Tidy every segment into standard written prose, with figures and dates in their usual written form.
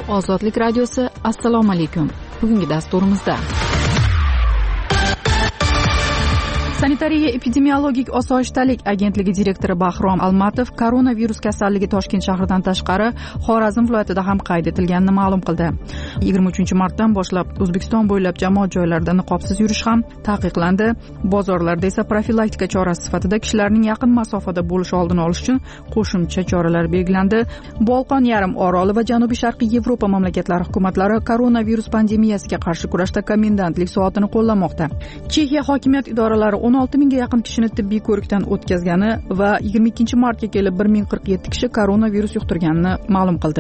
Ozodlik radiosi. Assalomu alaykum. Bugungi dasturimizda Sanitariya epidemiologik osoyishtalik agentligi direktori Bahrom Almatov koronavirus kasalligi Toshkent shahridan tashqari Xorazm viloyatida ham qayd etilganini ma'lum qildi. 23-martdan boshlab O'zbekiston bo'ylab jamoat joylarida niqobsiz yurish ham taqiqlandi. Bozorlarda esa profilaktika chorasi sifatida kishilarning yaqin masofada bo'lishi oldini olish uchun qo'shimcha choralar belgilandi. Bolqon yarim oroli va Janubiy Sharqiy Yevropa mamlakatlari hukumatlari koronavirus pandemiyasiga qarshi kurashda komendantlik soatini qo'llamoqda. Chexiya hokimiyat idoralari 16 mingga yaqin kishini tibbiy ko'rikdan o'tkazgani va 22-martga kelib 1047 kishi koronavirus yuqtirganini ma'lum qildi.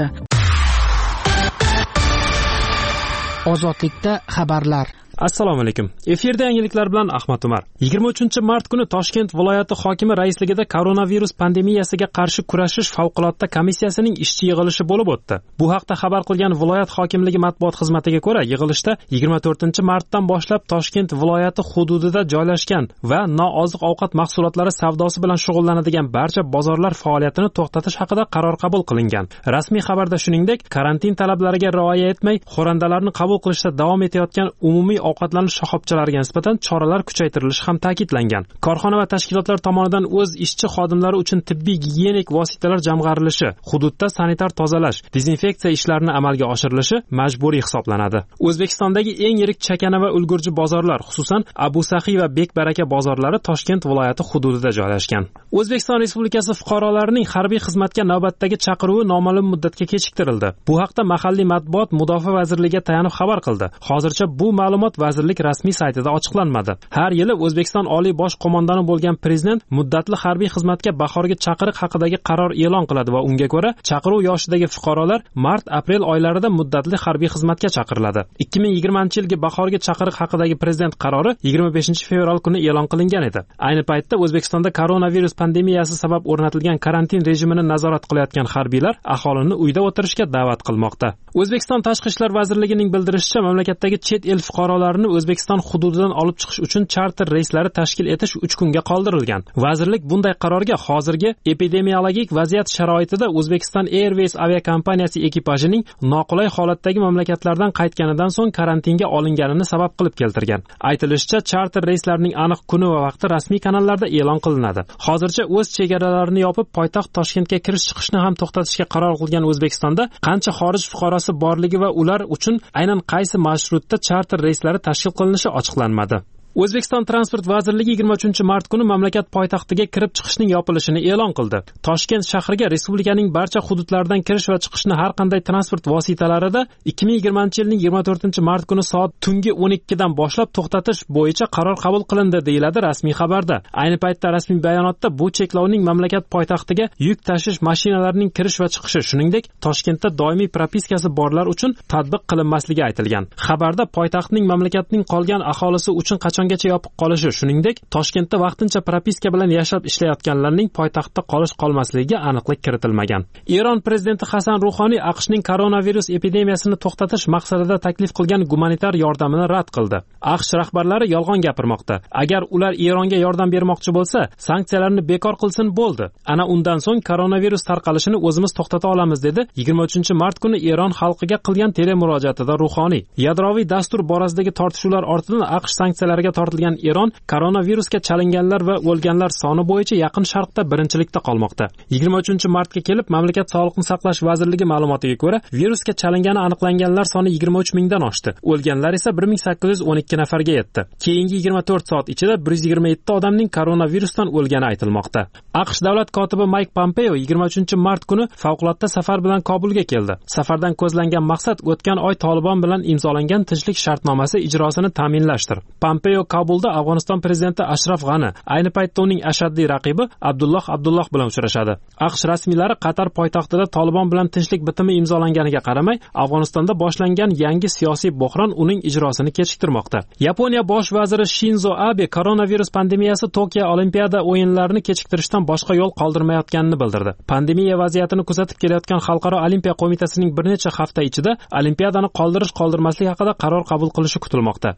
Ozodlikda xabarlar. Assalomu alaykum. Efirda yangiliklar bilan Ahmad Umar. 23-mart kuni Toshkent viloyati hokimi raisligida koronavirus pandemiyasiga qarshi kurashish favqulodda komissiyasining ishchi yig'ilishi bo'lib o'tdi. Bu haqda xabar qilgan viloyat hokimligi matbuot xizmatiga ko'ra, yig'ilishda 24-martdan boshlab Toshkent viloyati hududida joylashgan va nooziq-ovqat mahsulotlari savdosi bilan shug'ullanadigan barcha bozorlar faoliyatini to'xtatish haqida qaror qabul qilingan. Rasmiy xabarda shuningdek, karantin talablariga rioya etmay, xo'randalarni qabul qilishda davom etayotgan umumiy ovqatlanish shoxobchalariga nisbatan choralar kuchaytirilishi ham ta'kidlangan. Korxona va tashkilotlar tomonidan o'z ishchi xodimlari uchun tibbiy gigiyenik vositalar jamg'arilishi, hududda sanitar tozalash, dezinfeksiya ishlarini amalga oshirilishi majburiy hisoblanadi. O'zbekistondagi eng yirik chakana va ulgurji bozorlar, xususan Abu Saxiy va Bek Baraka bozorlari Toshkent viloyati hududida joylashgan. O'zbekiston Respublikasi fuqarolarining harbiy xizmatga navbatdagi chaqiruvi noma'lum muddatga kechiktirildi. Bu haqda mahalliy matbuot Mudofaa vazirligiga tayanib xabar qildi. Hozircha bu ma'lumot vazirlik rasmiy saytida ochiqlanmadi. Har yili O'zbekiston Oliy bosh qo'mondoni bo'lgan prezident muddatli harbiy xizmatga bahorgi chaqiriq haqidagi qaror e'lon qiladi va unga ko'ra chaqiruv yoshidagi fuqarolar mart-aprel oylarida muddatli harbiy xizmatga chaqiriladi. 2020-yilgi bahorgi chaqiriq haqidagi prezident qarori 25-fevral kuni e'lon qilingan edi. Ayni paytda O'zbekistonda koronavirus pandemiyasi sabab o'rnatilgan karantin rejimini nazorat qilayotgan harbiylar aholini uyda o'tirishga da'vat qilmoqda. O'zbekiston Tashqi ishlar vazirligining bildirishicha, mamlakatdagi chet el fuqarolarini O'zbekiston hududidan olib chiqish uchun charter reyslari tashkil etish 3 kunga qoldirilgan. Vazirlik bunday qarorga hozirgi epidemiologik vaziyat sharoitida O'zbekiston Airways aviakompaniyasi ekipajining noqulay holatdagi mamlakatlardan qaytganidan so'ng karantinga olinganini sabab qilib keltirgan. Aytilishicha, charter reyslarining aniq kuni va vaqti rasmiy kanallarda e'lon qilinadi. Hozircha o'z chegaralarini yopib, poytaxt Toshkentga kirish-chiqishni ham to'xtatishga qaror qilgan O'zbekistonda qancha xorij fuqarosi borligi va ular uchun aynan qaysi marshrutda charter reyslari tashkil qilinishi ochiqlanmadi. O'zbekiston Transport vazirligi 23-mart kuni mamlakat poytaxtiga kirib chiqishning yopilishini e'lon qildi. Toshkent shahriga respublikaning barcha hududlaridan kirish va chiqishni har qanday transport vositalarida 2020-yilning 24-mart kuni soat tungi 12 dan boshlab to'xtatish bo'yicha qaror qabul qilindi, deyiladi rasmiy xabarda. Ayni paytda rasmiy bayonotda bu cheklovning mamlakat poytaxtiga yuk tashish mashinalarining kirish va chiqishi, shuningdek Toshkentda doimiy propiskasi borlar uchun tatbiq qilinmasligi aytilgan. Xabarda poytaxtning mamlakatning qolgan aholisi uchun qachon gacha yopiq qolishi, shuningdek Toshkentda vaqtincha propiska bilan yashab ishlayotganlarning poytaxtda qolmasligiga aniqlik kiritilmagan. Eron prezidenti Hasan Ruhoniy AQShning koronavirus epidemiyasini to'xtatish maqsadida taklif qilgan gumanitar yordamini rad qildi. AQSh rahbarlari yolg'on gapirmoqda. Agar ular Eronga yordam bermoqchi bo'lsa, sanksiyalarni bekor qilsin bo'ldi. Ana undan so'ng koronavirus tarqalishini o'zimiz to'xtata olamiz, dedi 23-mart kuni Eron xalqiga qilgan telemurojaatida Ruhoniy. Yadroviy dastur borasidagi tortishuvlar ortidan AQSh sanksiyalariga tortilgan Eron koronavirusga chalinganlar va o'lganlar soni bo'yicha Yaqin Sharqda birinchilikda qolmoqda. 23-martga kelib mamlakat Sog'liqni saqlash vazirligi ma'lumotiga ko'ra, virusga chalingani aniqlanganlar soni 23 mingdan oshdi. O'lganlar esa 1812 nafarga yetdi. Keyingi 24 soat ichida 127 odamning koronavirusdan o'lgani aytilmoqda. AQSh davlat kotibi Mike Pompeo 23-mart kuni favqulodda safar bilan Kobulga keldi. Safardan ko'zlangan maqsad o'tgan oy Tolibon bilan imzolangan tinchlik shartnomasi ijrosini ta'minlashdir. Pompeo Kabulda Afg'oniston prezidenti Ashraf G'ani, ayni paytda uning ashaddiy raqibi Abdulloh bilan uchrashadi. AQSh rasmiylari Qatar poytaxtida Tolibon bilan tinchlik bitimi imzolanganiga qaramay, Afg'onistonda boshlangan yangi siyosiy bo'hron uning ijrosini kechiktirmoqda. Yaponiya bosh vaziri Shinzo Abe koronavirus pandemiyasi Tokio Olimpiada o'yinlarini kechiktirishdan boshqa yo'l qoldirmayotganini bildirdi. Pandemiya vaziyatini kuzatib kelayotgan Xalqaro olimpiya qo'mitasining bir necha hafta ichida olimpiadani qoldirish-qoldirmaslik haqida qaror qabul qilishi kutilmoqda.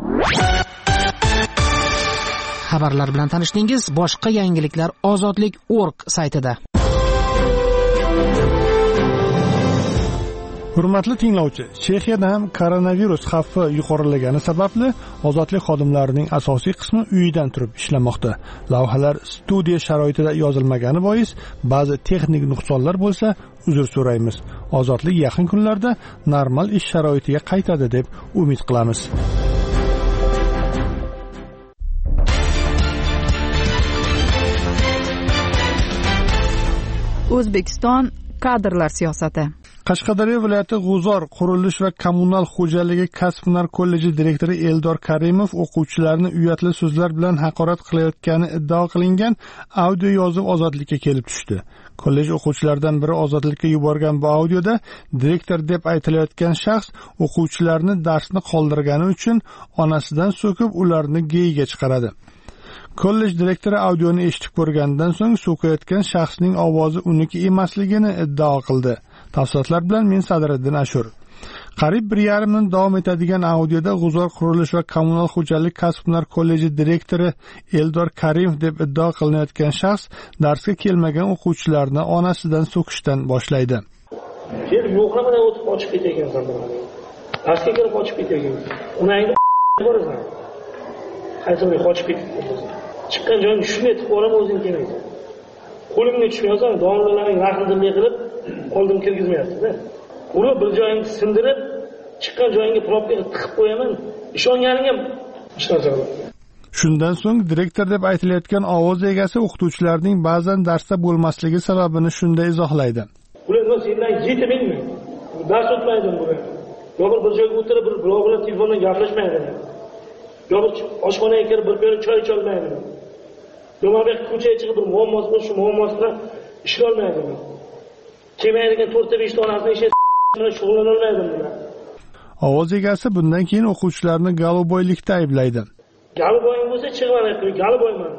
Xabarlar bilan tanishdingiz. Boshqa yangiliklar ozodlik.org saytida. Hurmatli tinglovchi, Chexiyada ham koronavirus xavfi yuqorilagani sababli ozodlik xodimlarining asosiy qismi uyidan turib ishlamoqda. Lavhalar studiya sharoitida yozilmagani bois ba'zi texnik nuqsonlar bo'lsa, uzr so'raymiz. Ozodlik yaqin kunlarda normal ish sharoitiga qaytadi deb umid qilamiz. O'zbekiston kadrlar siyosati. Qashqadaryo viloyati G'uzor qurilish va kommunal xo'jaligi kasb-hunar kolleji direktori Eldor Karimov o'quvchilarni uyatli so'zlar bilan haqorat qilayotgani iddao qilingan audio yozib ozodlikka kelib tushdi. Kollej o'quvchilaridan biri ozodlikka yuborgan bu audioda direktor deb aytilayotgan shaxs o'quvchilarni darsni qoldirgani uchun onasidan so'kib ularni geyiga chiqaradi. Kollej direktori audioni eshitib ko'rgandan so'ng so'kayotgan shaxsning ovozi uniki emasligini iddao qildi. Tafsilotlar bilan men Sadriddin Ashur. Qariyb 1,5 minut davom etadigan audioda G'uzor qurilish va kommunal xo'jalik kasb-hunar kolleji direktori Eldor Karimov deb iddao qilinayotgan shaxs darsga kelmagan o'quvchilarni onasidan so'kishdan boshlaydi. Kelib yo'qlamadan o'tib qochib ketayotgansan. Darsga kelib qochib ketayotgansan. Unangni borasan. Qayerga qochib ketibsan? Chiqqan joyingni shunday etib boraman o'zing kelmaysan. Qo'limga tushmaysan, domlalarning rahmdillik qilib qo'ldim kirgizmayapti-da. Uni bir joyingni sindirib, chiqqan joyingga probkaga tiqib qo'yaman. Ishonganingga ishonsan. Shundan so'ng direktor deb aytilayotgan ovoz egasi o'qituvchilarning ba'zan darsda bo'lmasligi sababini shunday izohlaydi. Ular sendan yetmaymi? Dars o'tmaydi bular. Yo'q bir joyga o'tirib, bir biroq bilan telefondan gaplashmaydi. Yo'q oshxonaga kirib bir piyola choy icha olmaydi. Yo'q ko'chaga chiqib bir muammosi bor, shu muammosini ishlay olmaydi. Kelmaydigan 4-5 ta onasini ishi bilan shug'ullana olmaydi bular. Ovoz egasi bundan keyin o'quvchilarni galoboylikda ayblaydi. Galoboying bo'lsa chiqmay, galoboyman.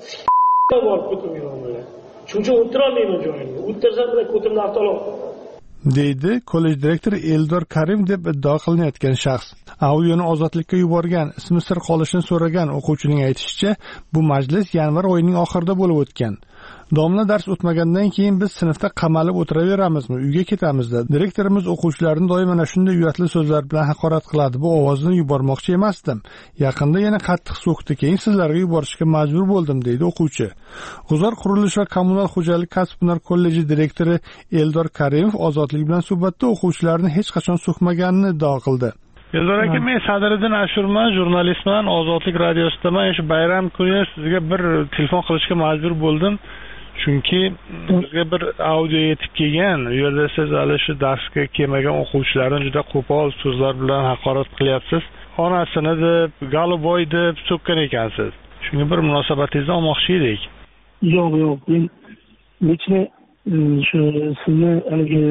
Borib ko'tirmayman bular. Chunki o'tira olmayman joyimga. O'tirsam bilan ko'timni avtolab deydi kollej direktori Eldor Karim deb iddao qilinayotgan shaxs. Audioni ozodlikka yuborgan, ismi sir qolishini so'ragan o'quvchining aytishicha, bu majlis yanvar oyining oxirida bo'lib o'tgan. Domla dars o'tmagandan keyin biz sinfda qamalib o'tiraveramizmi, uyga ketamizda. Direktorimiz o'quvchilarni doim mana shunday uyatli so'zlar bilan haqorat qiladi. Bu ovozni yubormoqchi emasdim. Yaqinda yana qattiq so'kdi, keyin sizlarga yuborishga majbur bo'ldim, deydi o'quvchi. G'uzor qurilish va kommunal xo'jalik kasb-hunar kolleji direktori Eldor Karimov ozodlik bilan suhbatda o'quvchilarni hech qachon so'kmaganini iddao qildi. Eldor aka, men Sadriddin Ashurman, jurnalistman, Ozodlik radiosidaman. Shu bayram kuni sizga bir telefon qilishga majbur bo'ldim. Chunki bizga bir audio yetib kelgan. U yerda siz hali shu darsga kelmagan o'quvchilarni juda qo'pol so'zlar bilan haqorat qilyapsiz. Onasini deb, galoboy deb so'kkan ekansiz. Shunga bir munosabatingizni olmoqchi edik. Yo'q, men nechta shu sizni haligi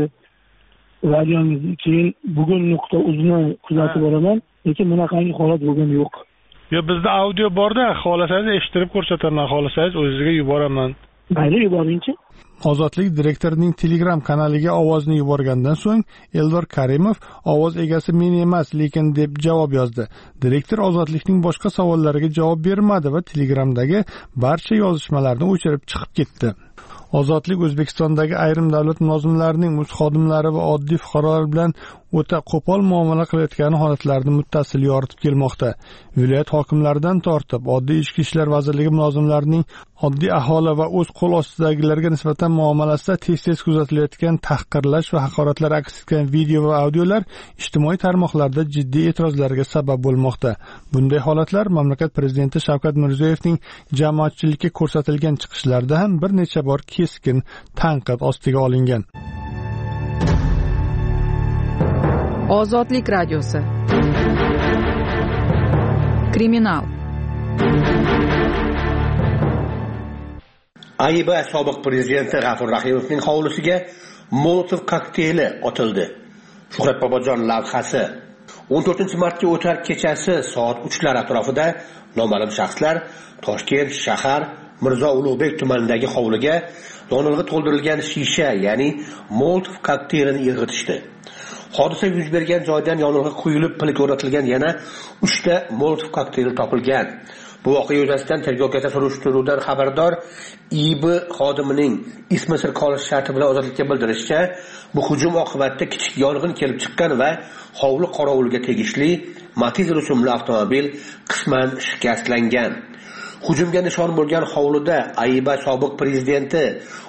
radiomizni keyin bugun nuqta uzni kuzatib boraman, lekin bunaqangi holat bo'lgan yo'q. Yo, bizda audio borda, xohlasangiz eshittirib ko'rsataman, xohlasangiz o'zingizga yuboraman. Mayli, yuboringchi. Ozodlik direktorining Telegram kanaliga ovozni yuborgandan so'ng Eldor Karimov ovoz egasi men emas, lekin deb javob yozdi. Direktor Ozodlikning boshqa savollariga javob bermadi va Telegramdagi barcha yozishmalarni o'chirib chiqib ketdi. Ozodlik O'zbekistondagi ayrim davlat mulozimlarining muz xodimlari va oddiy fuqarolar bilan o'ta qo'pol muomala qilayotgani holatlarini muttasil yoritib kelmoqda. Viloyat hokimlaridan tortib, oddiy ichki ishlar vazirligi mulozimlarining oddiy aholi va o'z qo'l ostidagilarga nisbatan muomalasida tez-tez kuzatilayotgan tahqirlash va haqoratlar aks etgan video va audiolar ijtimoiy tarmoqlarda jiddiy e'tirozlarga sabab bo'lmoqda. Bunday holatlar mamlakat prezidenti Shavkat Mirziyoyevning jamoatchilikka ko'rsatilgan chiqishlarida ham bir necha bor keskin tanqid ostiga olingan. Ozodlik radiosi. Kriminal. AIB sobiq prezidenti G'afur Rahimovning hovlisiga Molotov kokteyli otildi. Shuhrat Bobojon lavhasi. 14-martga o'tar kechasi soat 3lar atrofida noma'lum shaxslar Toshkent shahar Mirzo Ulug'bek tumanidagi hovliga yonilg'i to'ldirilgan shisha, ya'ni Molotov kokteylini irg'itishdi. Hodisa yuz bergan joydan yonilg'i quyilib, pilga o'rnatilgan yana 3 ta Molotov kokteyli topilgan. Bu voqea yuzasidan tergovgacha surishtiruvdan xabardor IIB xodimining ismi sir qolish sharti bilan ozodlikka bildirishicha, bu hujum oqibatida kichik yong'in kelib chiqqan va hovli qorovuliga tegishli Matiz rusumli avtomobil qisman shikastlangan. Hujumga nishon bo'lgan hovlida Ayba sobiq prezidenti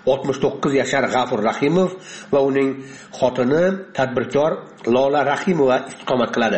69 yashar G'afur Rahimov va uning xotini tadbirkor Lola Rahimova istiqomat qiladi.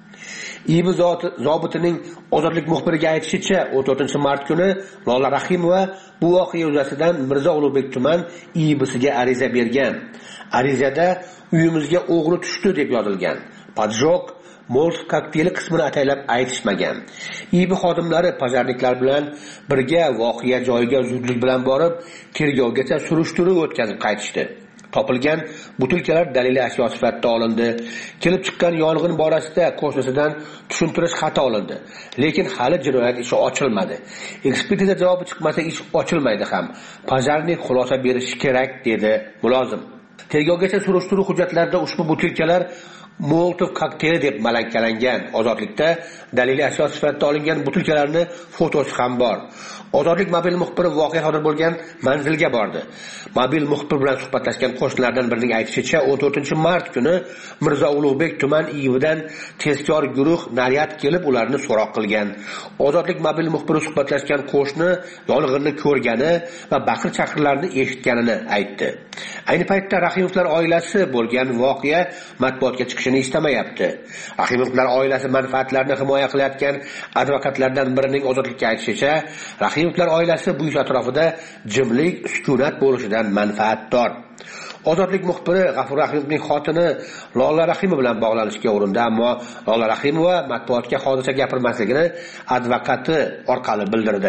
IIB zobitining ozodlik muxbiriga aytishicha, 14-mart kuni Lola Rahimova bu voqea yuzasidan Mirzo Ulug'bek tuman IIBsiga ariza bergan. Arizada uyimizga o'g'ri tushdi deb yozilgan. Poджог Molotov kokteyli qismini ataylab aytishmagan. IIB xodimlari pojarniklar bilan birga voqea joyiga zudlik bilan borib, tergovgacha surishtiruv o'tkazib qaytishdi. Topilgan butilkalar daliliy ashyo sifatida olindi. Kelib chiqqan yong'in borasida qo'shnisidan tushuntirish xati olindi. Lekin hali jinoyat ishi ochilmadi. Ekspertiza javobi chiqmasa ish ochilmaydi ham. Pojarnik xulosa berishi kerak, dedi mulozim. Tergovgacha surishtiruv hujjatlarida ushbu butilkalar Molotov kokteyli deb malakkalangan. Ozodlikda daliliy ashyo sifatida olingan butilkalarning fotosi ham bor. Ozodlik mobil muxbiri voqea sodir bo'lgan manzilga bordi. Mobil muxbir bilan suhbatlashgan qo'shnilardan birining aytishicha, 14-mart kuni Mirzo Ulug'bek tuman IIBdan tezkor guruh naryad kelib ularni so'roq qilgan. Ozodlik mobil muxbiri suhbatlashgan qo'shni yong'inni ko'rgani va baqir-chaqirlarni eshitganini aytdi. Ayni paytda Rahimovlar oilasi bo'lgan voqea matbuotga chiqishini istamayapti. Rahimovlar oilasi manfaatlarini himoya qilayotgan advokatlardan birining ozodlikka aytishicha, Rahimovlar oilasi bu ish atrofida jimlik, sukunat bo'lishidan manfaatdor. Ozodlik muxbiri G'afur Rahimovning xotini Lola Rahimova bilan bog'lanishga urindi, ammo Lola Rahimova matbuotga hodisa gapirmasligini advokati orqali bildirdi.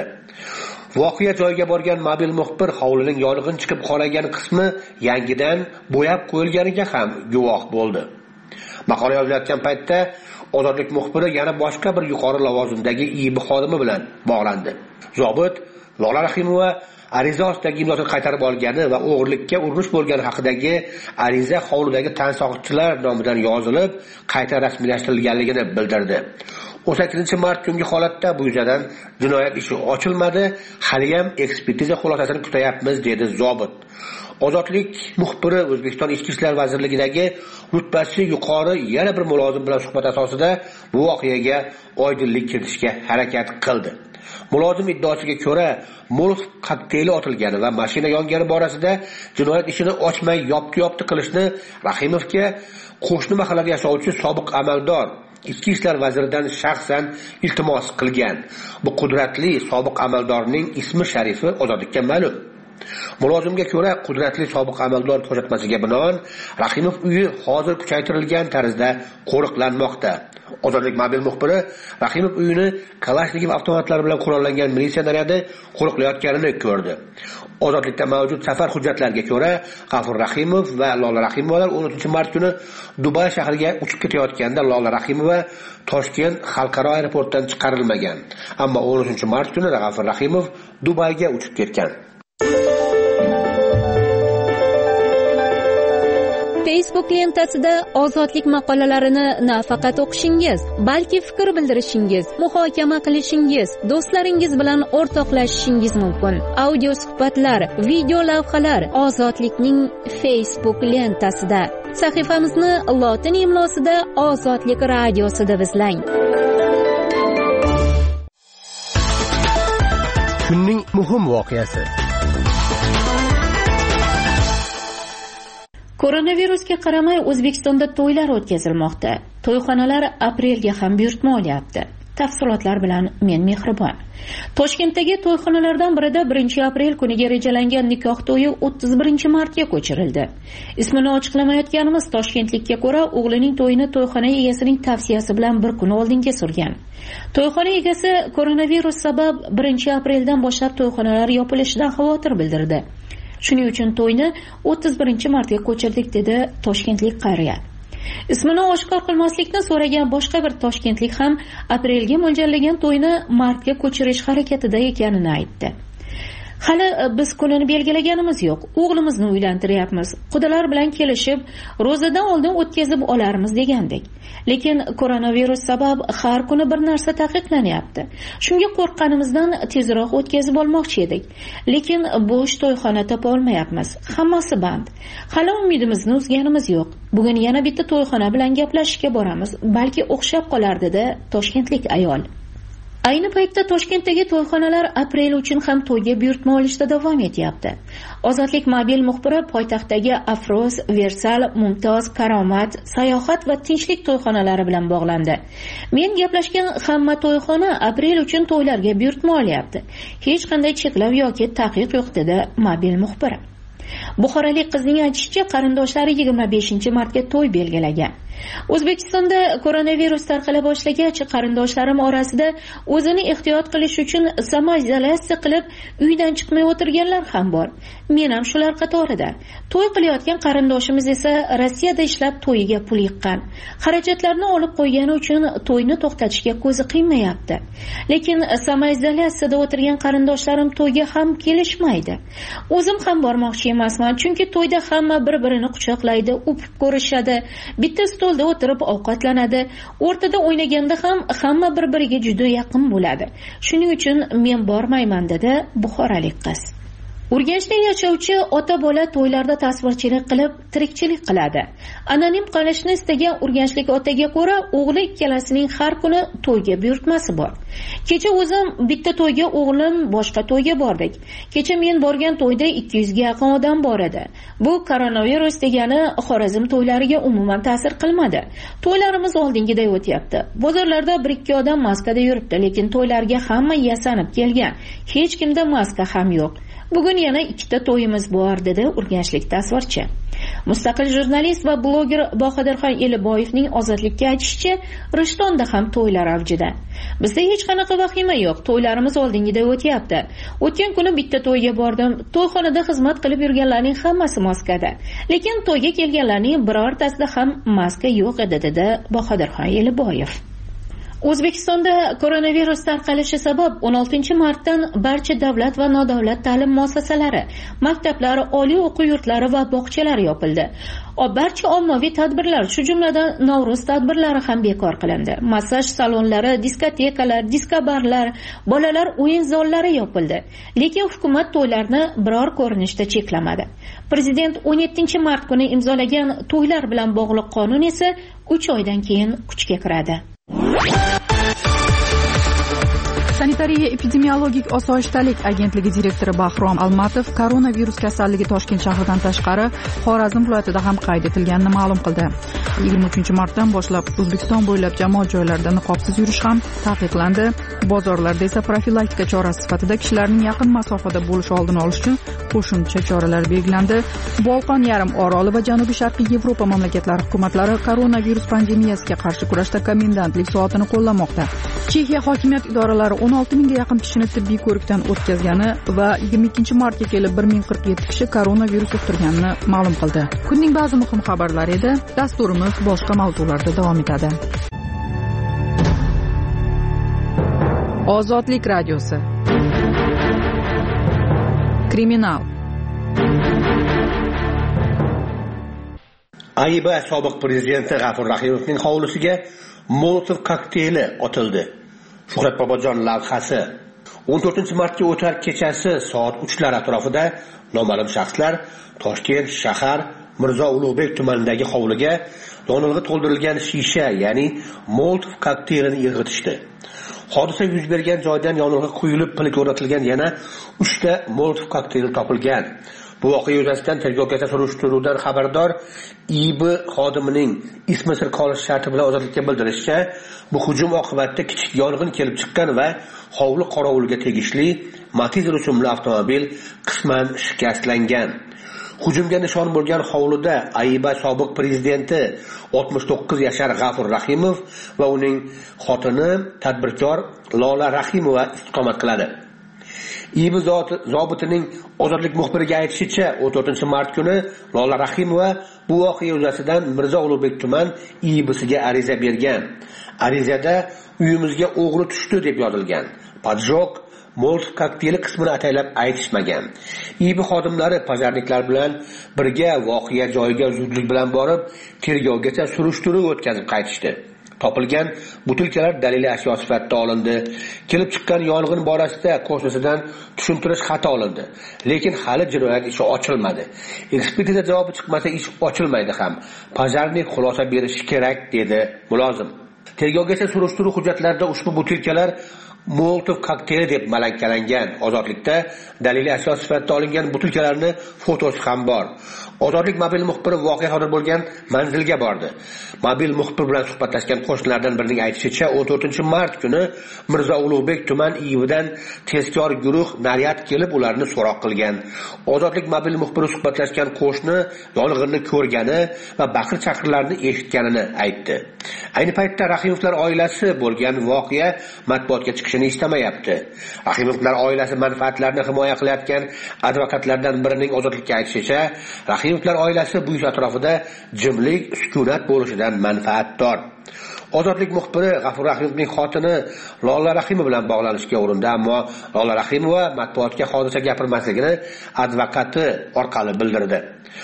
Voqea joyiga borgan mobil muxbir hovlining yong'in chiqib qolagan qismi yangidan bo'yab qo'yilganiga ham guvoh bo'ldi. Maqola yozilayotgan paytda ozodlik muxbiri yana boshqa bir yuqori lavozimdagi IIB xodimi bilan bog'landi. Zobit Lola Rahimova ariza ostidagi imzosini qaytarib olgani va o'g'irlikka urinish bo'lgani haqidagi ariza hovlidagi tansoqchilar nomidan yozilib, qayta rasmiylashtirilganligini bildirdi. 18-mart kungi holatda bu yuzasidan jinoyat ishi ochilmadi, hali ham ekspertiza xulosasini kutayapmiz, dedi zobit. Ozodlik muxbiri O'zbekiston Ichki ishlar vazirligidagi rutbasi yuqori yana bir mulozim bilan suhbat asosida bu voqeaga oydinlik kiritishga harakat qildi. Mulozim iddaosiga ko'ra, Molotov kokteyli otilgani va mashina yongani borasida jinoyat ishini ochmay yopti qilishni Rahimovga qo'shni mahallada yashovchi sobiq amaldor Ichki ishlar vaziridan shaxsan iltimos qilgan. Bu qudratli sobiq amaldorning ismi sharifi ozodlikka ma'lum. Mulozimga ko'ra, qudratli sobiq amaldor ko'rsatmasiga binoan Rahimov uyi hozir kuchaytirilgan tarzda qo'riqlanmoqda. Ozodlik mobil muxbiri Rahimov uyini Kalashnikov avtomatlari bilan qurollangan militsiya naryadi qo'riqlayotganini ko'rdi. Ozodlikda mavjud safar hujjatlariga ko'ra, G'afur Rahimov va Lola Rahimovalar 13-mart kuni Dubay shahriga uchib ketayotganda Lola Rahimova Toshkent xalqaro aeroportdan chiqarilmagan. Ammo 13-mart kuni G'afur Rahimov Dubayga uchib ketgan. Facebook lentasida ozodlik maqolalarini nafaqat o'qishingiz, balki fikr bildirishingiz, muhokama qilishingiz, do'stlaringiz bilan o'rtoqlashishingiz mumkin. Audio suhbatlar, video lavhalar ozodlikning Facebook lentasida. Sahifamizni lotin imlosida Ozodlik radiosida izlang. Kunning muhim voqeasi. Koronavirusga qaramay O'zbekistonda to'ylar o'tkazilmoqda. To'yxonalar aprelga ham buyurtma olyapti. Tafsilotlar bilan men Mehribon. Toshkentdagi to'yxonalardan birida 1-aprel kuniga rejalangan nikoh to'yi 31-martga ko'chirildi. Ismini ochiqlamayotganimiz toshkentlikka ko'ra, o'g'lining to'yini to'yxona egasining tavsiyasi bilan bir kun oldinga surgan. To'yxona egasi koronavirus sabab 1-apreldan boshlab to'yxonalar yopilishidan xavotir bildirdi. Shuning uchun to'yni 31-martga ko'chirdik, dedi toshkentlik qariya. Ismini oshkor qilmaslikni so'ragan boshqa bir toshkentlik ham aprelga mo'ljallagan to'yni martga ko'chirish harakatida ekanini aytdi. hali biz kunini belgilaganimiz yo'q. O'g'limizni uylantiryapmiz. Qudalar bilan kelishib, ro'zadan oldin o'tkazib olarmiz degandik. Lekin koronavirus sabab har kuni bir narsa taqiqlanyapti. Shunga qo'rqqanimizdan tezroq o'tkazib olmoqchi edik. Lekin bo'sh to'yxona topa olmayapmiz. Hammasi band. Hali umidimizni uzganimiz yo'q. Bugun yana bitta to'yxona bilan gaplashishga boramiz. Balki o'xshab qolar dedi toshkentlik ayol. Ayni paytda Toshkentdagi to'yxonalar aprel uchun ham to'yga buyurtma olishda davom etyapti. Ozodlik mobil muxbiri poytaxtdagi Afroz, Versal, Mumtoz, Karomat, Sayohat va Tinchlik to'yxonalari bilan bog'landi. Men gaplashgan hamma to'yxona aprel uchun to'ylarga buyurtma olyapti. Hech qanday cheklov yoki taqiq yo'q dedi mobil muxbir. Buxorolik qizning aytishicha, qarindoshlari 25-martga to'y belgilagan. O'zbekistonda koronavirus tarqala boshlagach, qarindoshlarim orasida o'zini ehtiyot qilish uchun samoizolyatsiya qilib uydan chiqmay o'tirganlar ham bor. Men ham shular qatorida. To'y qilayotgan qarindoshimiz esa Rossiyada ishlab to'yiga pul yiqqan. Xarajatlarni olib qo'ygani uchun to'yni to'xtatishga ko'zi qiymayapti. Lekin samoizolyatsiyada o'tirgan qarindoshlarim to'yga ham kelishmaydi. O'zim ham bormoqchi emasman, chunki to'yda hamma bir-birini quchoqlaydi, o'pib ko'rishadi. Bitta stolda o'tirib ovqatlanadi. O'rtada o'ynaganda ham hamma bir-biriga juda yaqin bo'ladi. Shuning uchun men bormayman dedi buxorolik qiz. Urganchda yashovchi ota-bola to'ylarda tasvirchilik qilib tirikchilik qiladi. Anonim qolishni istagan urganchlik otaga ko'ra, o'g'li ikkalasining har kuni to'yga buyurtmasi bor. Kecha o'zim bitta to'yga, o'g'lim boshqa to'yga bordik. Kecha men borgan to'yda 200 ga yaqin odam bor edi. Bu koronavirus degani Xorazm to'ylariga umuman ta'sir qilmadi. To'ylarimiz oldingiday o'tyapti. Bozorlarda 1-2 odam maskada yuribdi, lekin to'ylarga hamma yasanib kelgan. Hech kimda maska ham yo'q. Bugun yana 2ta to'yimiz bor dedi urganchlik tasvirchi. Mustaqil jurnalist va bloger Bahodirxon Eliboyevning Ozodlikka aytishicha, Rishtonda ham to'ylar avjida. Bizda hech qanaqa vahima yo'q, to'ylarimiz oldingiday o'tyapti. O'tgan kuni bitta to'yga bordim. To'yxonada xizmat qilib yurganlarning hammasi maskada. Lekin to'yga kelganlarning birortasida ham maska yo'q edi dedi Bahodirxon Eliboyev. O'zbekistonda koronavirus tarqalishi sabab 16-martdan barcha davlat va nodavlat ta'lim muassasalari, maktablar, oliy o'quv yurtlari va bog'chalar yopildi. Barcha ommaviy tadbirlar, shu jumladan Navro'z tadbirlari ham bekor qilindi. Massaj salonlari, diskotekalar, diskobarlar, bolalar o'yin zollari yopildi. Lekin hukumat to'ylarni biror ko'rinishda cheklamadi. Prezident 17-mart kuni imzolagan to'ylar bilan bog'liq qonun esa 3 oydan keyin kuchga kiradi. Sanitariya epidemiologik osoyishtalik agentligi direktori Bahrom Almatov koronavirus kasalligi Toshkent shahridan tashqari Xorazm viloyatida ham qayd etilganini ma'lum qildi. 23-martdan boshlab O'zbekiston bo'ylab jamoat joylarida niqobsiz yurish ham taqiqlandi. Bozorlarda esa profilaktika chorasi sifatida kishilarning yaqin masofada bo'lishi oldini olish uchun qo'shimcha choralar belgilandi. Bolqon yarim oroli va Janubiy Sharqiy Yevropa mamlakatlari hukumatlari koronavirus pandemiyasiga qarshi kurashda komendantlik soatini qo'llamoqda. Chexiya hokimiyat idoralari 16 mingga yaqin kishini tibbiy ko'rikdan o'tkazgani va 22-martga kelib 1047 kishi koronavirus yuqtirganini ma'lum qildi. Kunning ba'zi muhim xabarlari edi. Dasturimiz boshqa mavzularda davom etadi. Ozodlik radiosi. Kriminal. Ayba sobiq prezidenti G'afur Rahimovning hovlisiga Molotov kokteyli otildi. Shuhrat Bobojon lavhasi 14-martga o'tar kechasi soat 3lar atrofida noma'lum shaxslar Toshkent shahar Mirzo Ulug'bek tumanidagi hovliga yonilg'i to'ldirilgan shisha, ya'ni Molotov kokteylini irg'itishdi. Hodisa yuz bergan joydan yonilg'i quyilib, pilga o'rnatilgan yana 3 ta Molotov kokteyli topilgan. Bu voqea yuzasidan tergovgacha surishtiruvdan xabardor IB xodimining ismi sir qolish sharti bilan Ozodlikka bildirishicha, bu hujum oqibatida kichik yong'in kelib chiqqan va hovli qorovuliga tegishli Matiz rusumli avtomobil qisman shikastlangan. Hujumga nishon bo'lgan hovlida Ayba sobiq prezidenti 69 yashar G'afur Rahimov va uning xotini tadbirkor Lola Rahimova istiqomat qiladi. IB zobitining Ozodlik muxbiriga aytishicha, 14-mart kuni Lola Rahimova bu voqea yuzasidan Mirzo Ulug'bek tuman IBsiga ariza bergan. Arizada uyimizga o'g'ri tushdi deb yozilgan. Poджог Molotov kokteyli qismini ataylab aytishmagan. IIB xodimlari pojarniklar bilan birga voqea joyiga zudlik bilan borib, tergovgacha surishtiruv o'tkazib qaytishdi. Topilgan butilkalar daliliy ashyo sifatida olindi. Kelib chiqqan yong'in borasida qo'shnisidan tushuntirish xati olindi. Lekin hali jinoyat ishi ochilmadi. Ekspertiza javobi chiqmasa ish ochilmaydi ham. Pojarnik xulosa berishi kerak, dedi mulozim. Tergovgacha surishtiruv hujjatlarida ushbu butilkalar Molotov kokteyli deb malakkalangan. Ozodlikda daliliy ashyo sifatida olingan butilkalarni fotosi ham bor. Ozodlik mobil muxbiri voqea sodir bo'lgan manzilga bordi. Mobil muxbir bilan suhbatlashgan qo'shnilardan birining aytishicha, 14-mart kuni Mirzo Ulug'bek tuman IIBdan tezkor guruh naryad kelib ularni so'roq qilgan. Ozodlik mobil muxbiri suhbatlashgan qo'shni yong'inni ko'rgani va baqir-chaqirlarni eshitganini aytdi. Ayni paytda Rahimovlar oilasi bo'lgan voqea matbuotga chiqishini istamayapti. Rahimovlar oilasi manfaatlarini himoya qilayotgan advokatlardan birining Ozodlikka aytishicha, Rahimovlar oilasi bu ish atrofida jimlik, sukunat bo'lishidan manfaatdor. Ozodlik muxbiri G'afur Rahimovning xotini Lola Rahimova bilan bog'lanishga urindi, ammo Lola Rahimova matbuotga hodisa gapirmasligini advokati orqali bildirdi.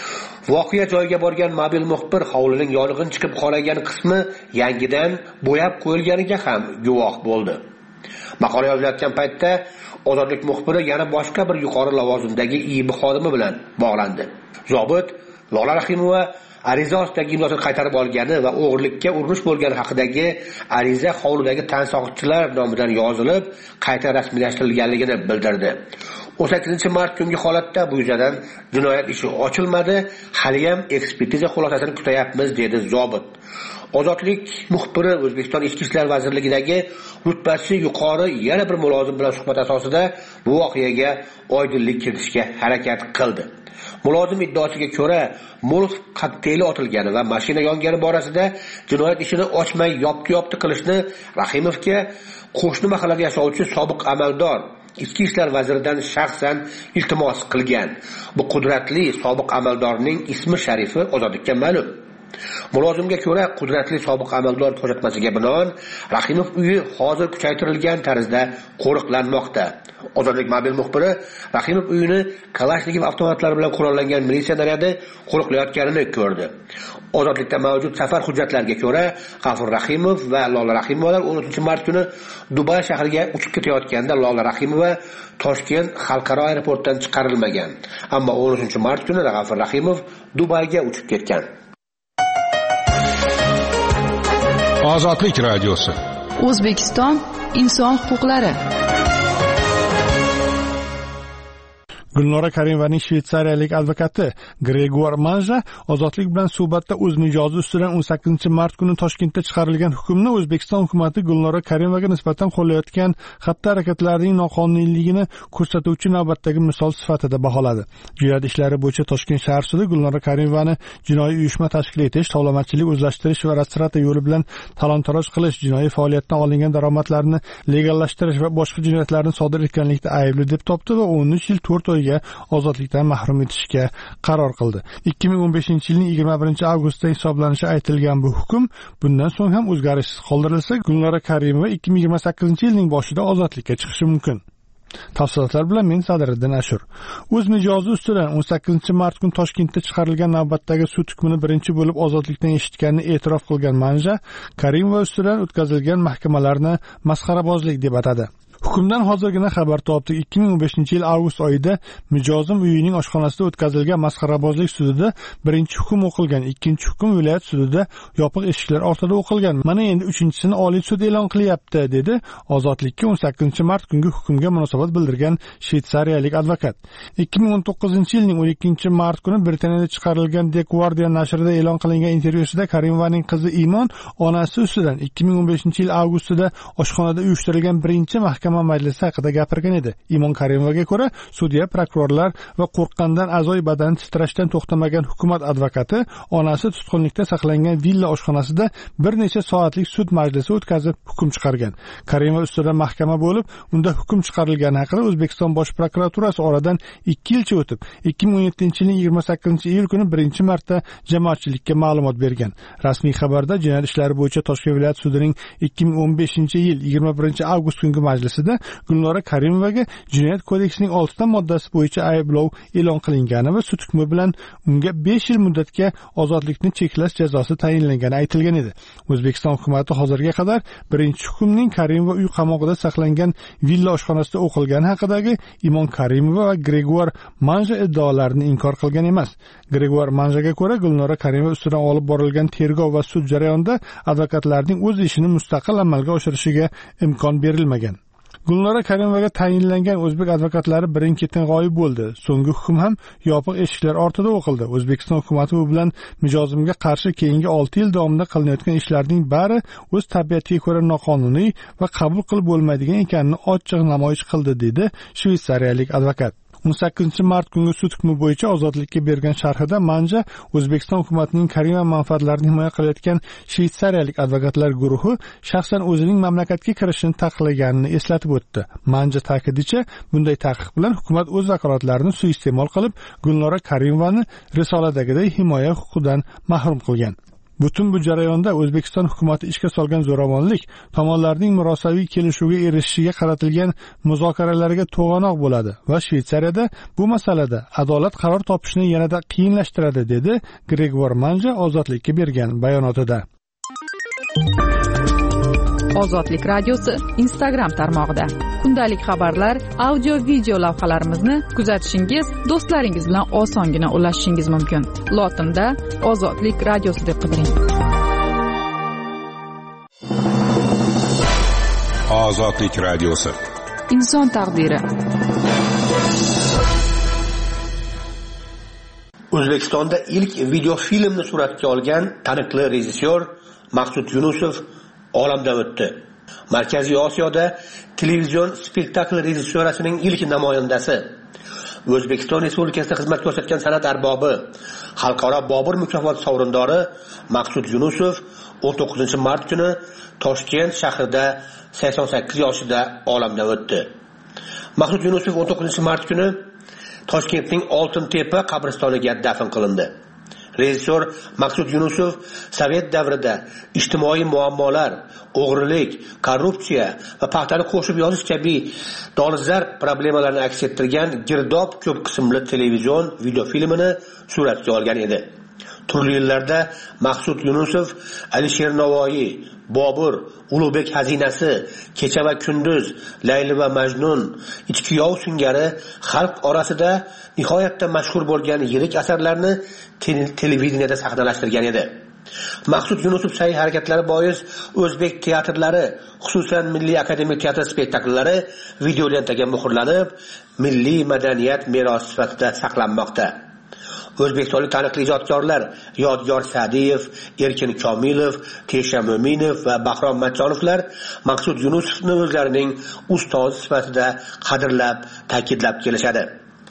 Voqea joyiga borgan mobil muxbir hovlining yong'in chiqib qolgan qismi yangidan bo'yab qo'yilganiga ham guvoh bo'ldi. Maqola yozilayotgan paytda Ozodlik muxbiri yana boshqa bir yuqori lavozimdagi IIB xodimi bilan bog'landi. Zobit Lola Rahimova ariza ostidagi imzosini qaytarib olgani va o'g'irlikka urinish bo'lgani haqidagi ariza hovlidagi tansoqchilar nomidan yozilib, qayta rasmiylashtirilganligini bildirdi. 18-mart kungi holatda bu yuzasidan jinoyat ishi ochilmadi, hali ham ekspertiza xulosasini kutayapmiz, dedi Zobit. Ozodlik muxbiri O'zbekiston Ichki ishlar vazirligidagi rutbasi yuqori yana bir mulozim bilan suhbat asosida bu voqeaga oydinlik kiritishga harakat qildi. Mulozim iddaosiga ko'ra, Molotov kokteyli otilgani va mashina yongani borasida jinoyat ishini ochmay yopti qilishni Rahimovga qo'shni mahallada yashovchi sobiq amaldor Ichki ishlar vaziridan shaxsan iltimos qilgan. Bu qudratli sobiq amaldorning ismi sharifi Ozodlikka ma'lum. Mulozimga ko'ra, qudratli sobiq amaldor ko'rsatmasiga binoan Rahimov uyi hozir kuchaytirilgan tarzda qo'riqlanmoqda. Ozodlik mobil muxbiri Rahimov uyini Kalashnikov avtomatlari bilan qurollangan militsiya naryadi qo'riqlayotganini ko'rdi. Ozodlikda mavjud safar hujjatlariga ko'ra, G'afur Rahimov va Lola Rahimovalar 13-mart kuni Dubay shahriga uchib ketayotganda Lola Rahimova Toshkent xalqaro aeroportdan chiqarilmagan. Ammo 13-mart kuni G'afur Rahimov Dubayga uchib ketgan. Ozodlik radiosi. O'zbekiston inson huquqlari. Gulnora Karimovaning shvetsariyalik advokati Gregor Manja Ozodlik bilan suhbatda o'z mijozi ustidan 18-mart kuni Toshkentda chiqarilgan hukmni O'zbekiston hukumatı Gulnora Karimovaga nisbatan qo'llayotgan xatti-harakatlarining noqonuniyligini ko'rsatuvchi navbatdagi misol sifatida baholadi. Jinoyat ishlari bo'yicha Toshkent shahar sudi Gulnora Karimovani jinoiy uyushma tashkil etish, tovlamachilik, o'zlashtirish va rastrata yo'li bilan talon-taroj qilish, jinoiy faoliyatdan olingan daromadlarni legallashtirish va boshqa jinoyatlarni sodir etganlikda aybli deb topdi va 13 yil 4 oyga ozodlikdan mahrum etishga qaror qildi. 2015-yilning 21-avgustda hisoblanishi aytilgan bu hukm bundan so'ng ham o'zgarishsiz qoldirilsa, Gulnora Karimova 2028-yilning boshida ozodlikka chiqishi mumkin. Tafsilotlar bilan men Sadiriddin Ashur. O'z mijozi ustidan 18-mart kuni Toshkentda chiqarilgan navbatdagi sud hukmini birinchi bo'lib ozodlikdan eshitganini e'tirof qilgan Manja Karimova ustidan o'tkazilgan mahkamalarni masxarabozlik deb atadi. Hukmdan hozirgina xabar topdik. 2015-yil avgust oyida mijozim uyining oshxonasida o'tkazilgan masxarabozlik sudida birinchi hukm o'qilgan, ikkinchi hukm viloyat sudida yopiq eshiklar ortida o'qilgan. Mana endi uchinchisini Oliy sud e'lon qilyapti, dedi Ozodlikka 18-mart kungi hukmga munosabat bildirgan shvetsariyalik advokat. 2019-yilning 12-mart kuni Britaniyada chiqarilgan The Guardian nashrida e'lon qilingan intervyusida Karimovaning qizi Imon onasi ustidan 2015-yil avgustida oshxonada uyushtirilgan birinchi mahkama majlisi haqida gapirgan edi. Imon Karimovaga ko'ra, sudya, prokurorlar va qo'rqqandan a'zoy badani titrashdan to'xtamagan hukumat advokati onasi tutqunlikda saqlangan villa oshxonasida bir necha soatlik sud majlisi o'tkazib hukm chiqargan. Karimova ustidan mahkama bo'lib, unda hukm chiqarilgani haqida O'zbekiston Bosh prokuraturasi oradan 2 yilcha o'tib, 2017-yilning 28-iyul kuni birinchi marta jamoatchilikka ma'lumot bergan. Rasmiy xabarda jinoyat ishlari bo'yicha Toshkent viloyat sudining 2015-yil 21-avgust kungi majlisida suhbatida Gulnora Karimovaga Jinoyat kodeksining 6 moddasi bo'yicha ayblov e'lon qilingani va sud hukmi bilan unga 5 yil muddatga ozodlikni cheklash jazosi tayinlangani aytilgan edi. O'zbekiston hukumatı hozirga qadar birinchi hukmning Karimova uy qamog'ida saqlangan villa oshxonasida o'qilgani haqidagi Imon Karimova va Gregor Manja iddaolarini inkor qilgan emas. Gregor Manjaga ko'ra Gulnora Karimova ustidan olib borilgan tergov va sud jarayonida advokatlarning o'z ishini mustaqil amalga oshirishiga imkon berilmagan. Gulnora Karimovaga tayinlangan o'zbek advokatlari birin-ketin g'oyib bo'ldi. So'nggi hukm ham yopiq eshiklar ortida o'qildi. O'zbekiston hukumatı bu bilan mijozimga qarshi keyingi 6 yil davomida qilinayotgan ishlarning bari o'z tabiatiga ko'ra noqonuniy va qabul qilib bo'lmaydigan ekanini ochiq namoyish qildi, dedi shvetsariyalik advokat. 18 mart kungi sud hukmi bo'yicha ozodlikka bergan sharhida Manja O'zbekiston hukumatining Karimova manfaatlarini himoya qilayotgan shvetsariyalik advokatlar guruhi shaxsan o'zining mamlakatga kirishini taqiqlaganini eslatib o'tdi. Manja ta'kidincha, bunday taqiq bilan hukumat o'z vakolatlarini suiiste'mol qilib, Gulnora Karimovani risoladagiday himoya huquqidan mahrum qilgan. Butun bu jarayonda O'zbekiston hukumatı ishga solgan zo'ravonlik tomonlarning murosaviy kelishuvga erishishiga qaratilgan muzokaralarga to'g'anoq bo'ladi va Shvetsariyada bu masalada adolat qaror topishni yanada qiyinlashtiradi, dedi Gregor Manja ozodlikka bergan bayonotida. Ozodlik radiosi Instagram tarmog'ida kundalik xabarlar, audio video lavhalarimizni kuzatishingiz, do'stlaringiz bilan osongina ulashishingiz mumkin. Lotinda Ozodlik radiosi deb qidiring. Ozodlik radiosi. Inson taqdiri. O'zbekistonda ilk video filmni suratga olgan taniqli rejissyor Maqsud Yunusov olamdan o'tdi. Markaziy Osiyoda televizion spektakl rejissyorasining ilk namoyandasi, O'zbekiston Respublikasida xizmat ko'rsatgan san'at arbobi, xalqaro Bobur mukofoti sovrindori Maqsud Yunusov 19 mart kuni Toshkent shahrida 88 yoshida olamdan o'tdi. Maqsud Yunusov 19 mart kuni Toshkentning Oltintepa qabristoniga dafn qilindi. Rejissor Maqsud Yunusov Sovet davrida ijtimoiy muammolar, o'g'rilik, korrupsiya va paxtani qo'shib yozish kabi dolzarb problemalarni aks ettirgan Girdob ko'p qismli televizion videofilmini suratga olgan edi. Turli yillarda Maqsud Yunusov Alisher Navoiy, Bobur, Ulug'bek xazinasi, Kecha va kunduz, Layli va Majnun, Ichki yov singari xalq orasida nihoyatda mashhur bo'lgan yirik asarlarni televideniyada sahnalashtirgan edi. Maqsud Yunusov sa'y harakatlari bois o'zbek teatrlari, xususan Milliy akademik teatr spektakllari videolentaga muhrlanib, milliy madaniyat merosi sifatida saqlanmoqda. O'zbekistonlik taniqli ijodkorlar Yodgor Sa'diyev, Erkin Komilov, Tesha Mo'minov va Bahrom Matchonovlar Maqsud Yunusovni o'zlarining ustozi sifatida qadrlab, ta'kidlab kelishadi.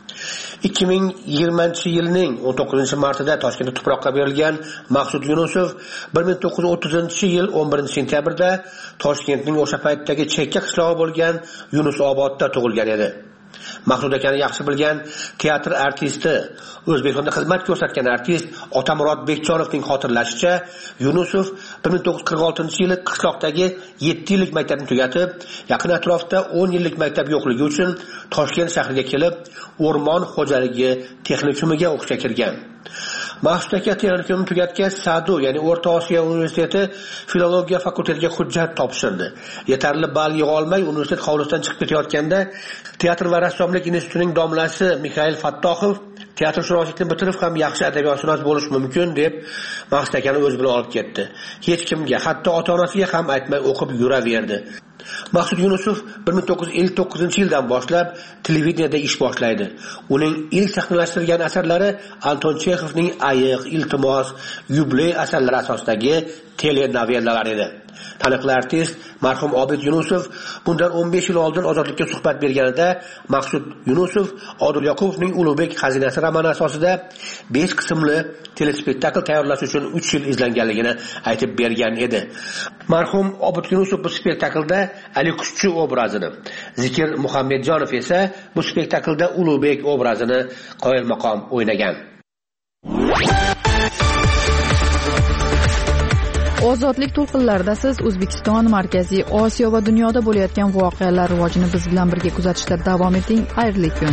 2020-yilning 19-martida Toshkentda tuproqqa berilgan Maqsud Yunusov 1930-yil 11-sentyabrda Toshkentning o'sha paytdagi chekka qishlog'i bo'lgan Yunusobodda tug'ilgan edi. Maqsud akani yaxshi bilgan teatr artisti, O'zbekistonda xizmat ko'rsatgan artist Otamurod Bekchonovning xotirlashicha, Yunusov 1946-yili qishloqdagi 7 yillik maktabni tugatib, yaqin atrofda 10 yillik maktab yo'qligi uchun Toshkent shahriga kelib, o'rmon xo'jaligi texnikumiga o'qishga kirgan. Maqsud aka texnikumni tugatgach, Sadu, ya'ni O'rta Osiyo universiteti filologiya fakultetiga hujjat topshirdi. Yetarli ball yig'a olmay universitet hovlisidan chiqib ketayotganda teatr va rassomlik institutining domlasi Mikhail Fattoxov teatrshunoslikni bitirib ham yaxshi adabiyotshunos bo'lish mumkin deb Maqsud akani o'z bilan olib ketdi. Hech kimga, hatto ota-onasiga ham aytmay o'qib yuraverdi. Maqsud Yunusov 1959-yildan boshlab televideniyada ish boshlaydi. Uning ilk sahnalashtirgan asarlari Anton Chexovning Ayiq, Iltimos, Yubiley asarlari asosidagi telenovellalar edi. Taniqli artist marhum Obid Yunusov bundan 15 yil oldin Ozodlikka suhbat berganida Maqsud Yunusov Odil Yoqubovning Ulug'bek xazinasi romani asosida 5 qismli telespektakl tayyorlash uchun 3 yil izlanganligini aytib bergan edi. Marhum Obid Yunusov bu spektaklda Ali Qushchi obrazini, Zikr Muhammadjonov esa bu spektaklda Ulug'bek obrazini qoyilmaqom o'ynagan. Ozodlik to'lqinlarida siz O'zbekiston, Markaziy Osiyo va dunyoda bo'layotgan voqealar rivojini biz bilan birga kuzatishda davom eting. Xayrli kun.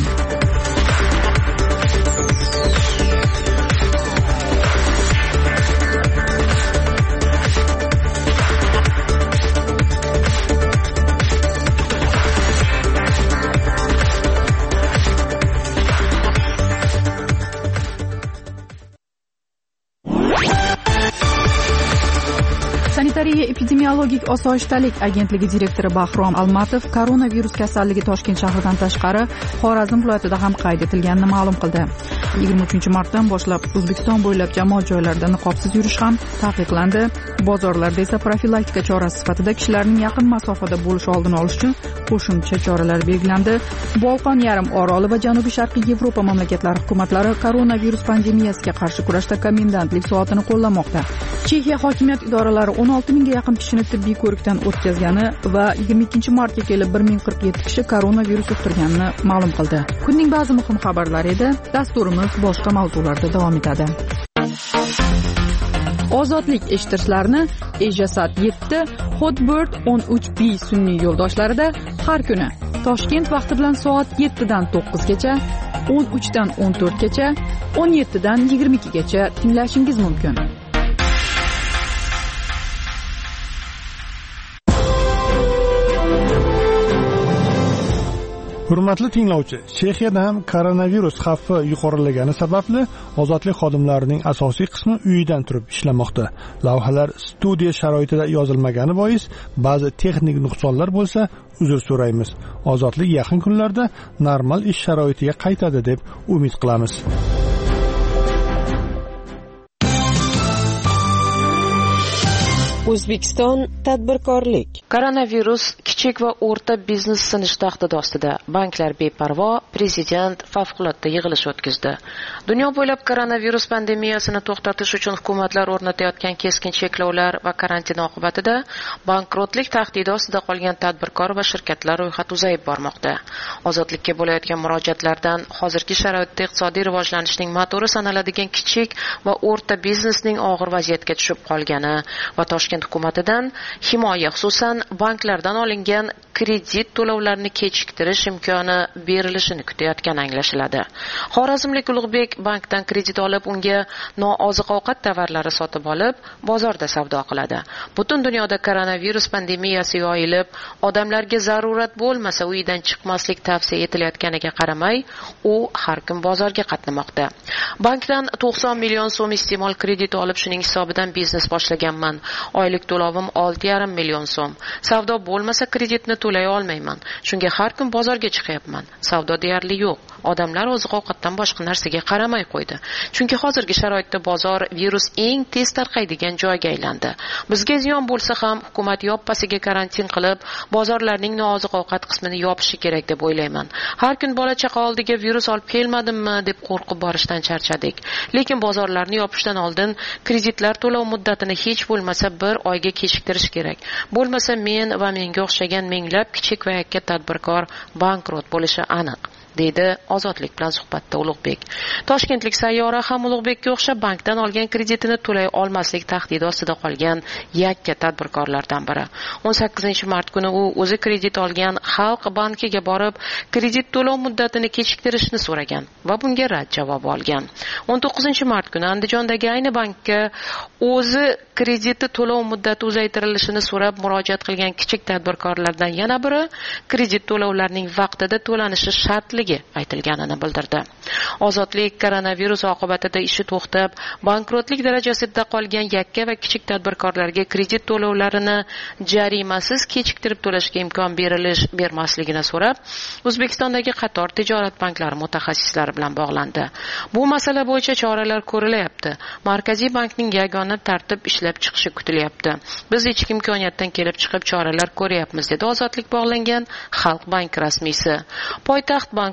Sanitariya epidemiologik osoyishtalik agentligi direktori Bahrom Almatov koronavirus kasalligi Toshkent shahridan tashqari Xorazm viloyatida ham qayd etilganini ma'lum qildi. 23-martdan boshlab O'zbekiston bo'ylab jamoat joylarida niqobsiz yurish ham taqiqlandi. Bozorlarda esa profilaktika chorasi sifatida kishilarning yaqin masofada bo'lish oldini olish uchun qo'shimcha choralar belgilandi. Bolqon yarim oroli va Janubiy Sharqiy Yevropa mamlakatlari hukumatlari koronavirus pandemiyasiga qarshi kurashda komendantlik soatini qo'llamoqda. Chexiya hokimiyat idoralari 16 mingga yaqin kishini tibbiy ko'rikdan o'tkazgani va 22-martga kelib 1047 kishi koronavirus yuqtirganini ma'lum qildi. Kunning ba'zi muhim xabarlari edi. Dasturimiz boshqa mavzularda davom etadi. Ozodlik eshittirishlarni Ejasat 7, Hotbird 13B sun'iy yo'ldoshlarida har kuni Toshkent vaqti bilan soat 7 dan 9 gacha, 13 dan 14 gacha, 17 dan 22 gacha tinglashingiz mumkin. Hurmatli tinglovchi, Chexiyada ham koronavirus xavfi yuqorilagani sababli ozodlik xodimlarining asosiy qismi uyidan turib ishlamoqda. Lavhalar studiya sharoitida yozilmagani bois ba'zi texnik nuqsonlar bo'lsa, uzr so'raymiz. Ozodlik yaqin kunlarda normal ish sharoitiga qaytadi deb umid qilamiz. O'zbekiston tadbirkorlik. Koronavirus kichik va o'rta biznes sinish tahdidi ostida. Banklar beparvo, prezident favqulodda yig'ilish o'tkazdi. Dunyo bo'ylab koronavirus pandemiyasini to'xtatish uchun hukumatlar o'rnatayotgan keskin cheklovlar va karantin oqibatida bankrotlik tahdidi ostida qolgan tadbirkor va shirkatlar ro'yxati uzayib bormoqda. Ozodlikka bo'layotgan murojaatlardan hozirgi sharoitda iqtisodiy rivojlanishning motori sanaladigan kichik va o'rta biznesning og'ir vaziyatga tushib qolgani va Toshkent hukumatidan himoya, xususan banklardan olingan kredit to'lovlarini kechiktirish imkoni berilishini kutayotgani anglashiladi. Xorazmlik Ulug'bek bankdan kredit olib, unga nooziq-ovqat tovarlari sotib olib, bozorda savdo qiladi. Butun dunyoda koronavirus pandemiyasi yoyilib, odamlarga zarurat bo'lmasa uyidan chiqmaslik tavsiya etilayotganiga qaramay, u har kun bozorga qatnamoqda. Bankdan 90 million so'm iste'mol krediti olib, shuning hisobidan biznes boshlaganman. Oylik to'lovim 6,5 million so'm. Savdo bo'lmasa kreditni to'lay olmayman. Shunga har kun bozorga chiqyapman. Savdo deyarli yo'q. Odamlar oziq-ovqatdan boshqa narsaga qaramay qo'ydi. Chunki hozirgi sharoitda bozor virus eng tez tarqaydigan joyga aylandi. Bizga ziyon bo'lsa ham hukumat yoppasiga karantin qilib, bozorlarning nooziq-ovqat qismini yopishi kerak deb o'ylayman. Har kun bola chaqa oldiga virus olib kelmadimmi deb qo'rqib borishdan charchadik. Lekin bozorlarni yopishdan oldin kreditlar to'lov muddatini hech bo'lmasa bir oyga kechiktirish kerak. Bo'lmasa men va menga o'xshagan minglab kichik va yakka tadbirkor bankrot bo'lishi aniq, deydi Ozodlik bilan suhbatda Ulug'bek. Toshkentlik Sayyora ham Ulug'bekka o'xshab bankdan olgan kreditini to'lay olmaslik tahdidi ostida qolgan yakka tadbirkorlardan biri. 18-mart kuni u o'zi kredit olgan Xalq bankiga borib, kredit to'lov muddatini kechiktirishni so'ragan va bunga rad javobi olgan. 19-mart kuni Andijondagi ayni bankka o'zi krediti to'lov muddati uzaytirilishini so'rab murojaat qilgan kichik tadbirkorlardan yana biri kredit to'lovlarining vaqtida to'lanishi shartligi aytilganini bildirdi. Ozodlik koronavirus oqibatida ishi to'xtab, bankrotlik darajasida qolgan yakka va kichik tadbirkorlarga kredit to'lovlarini jarimasiz kechiktirib to'lashga imkon bermasligini so'rab, O'zbekistondagi qator tijorat banklari mutaxassislari bilan bog'landi. Bu masala bo'yicha choralar ko'rilyapti. Markaziy bankning yagona tartib ishlab chiqishi kutilyapti. Biz ichki imkoniyatdan kelib chiqib choralar ko'ryapmiz, dedi Ozodlik bog'langan Xalq bank rasmiysi. Poytaxt bank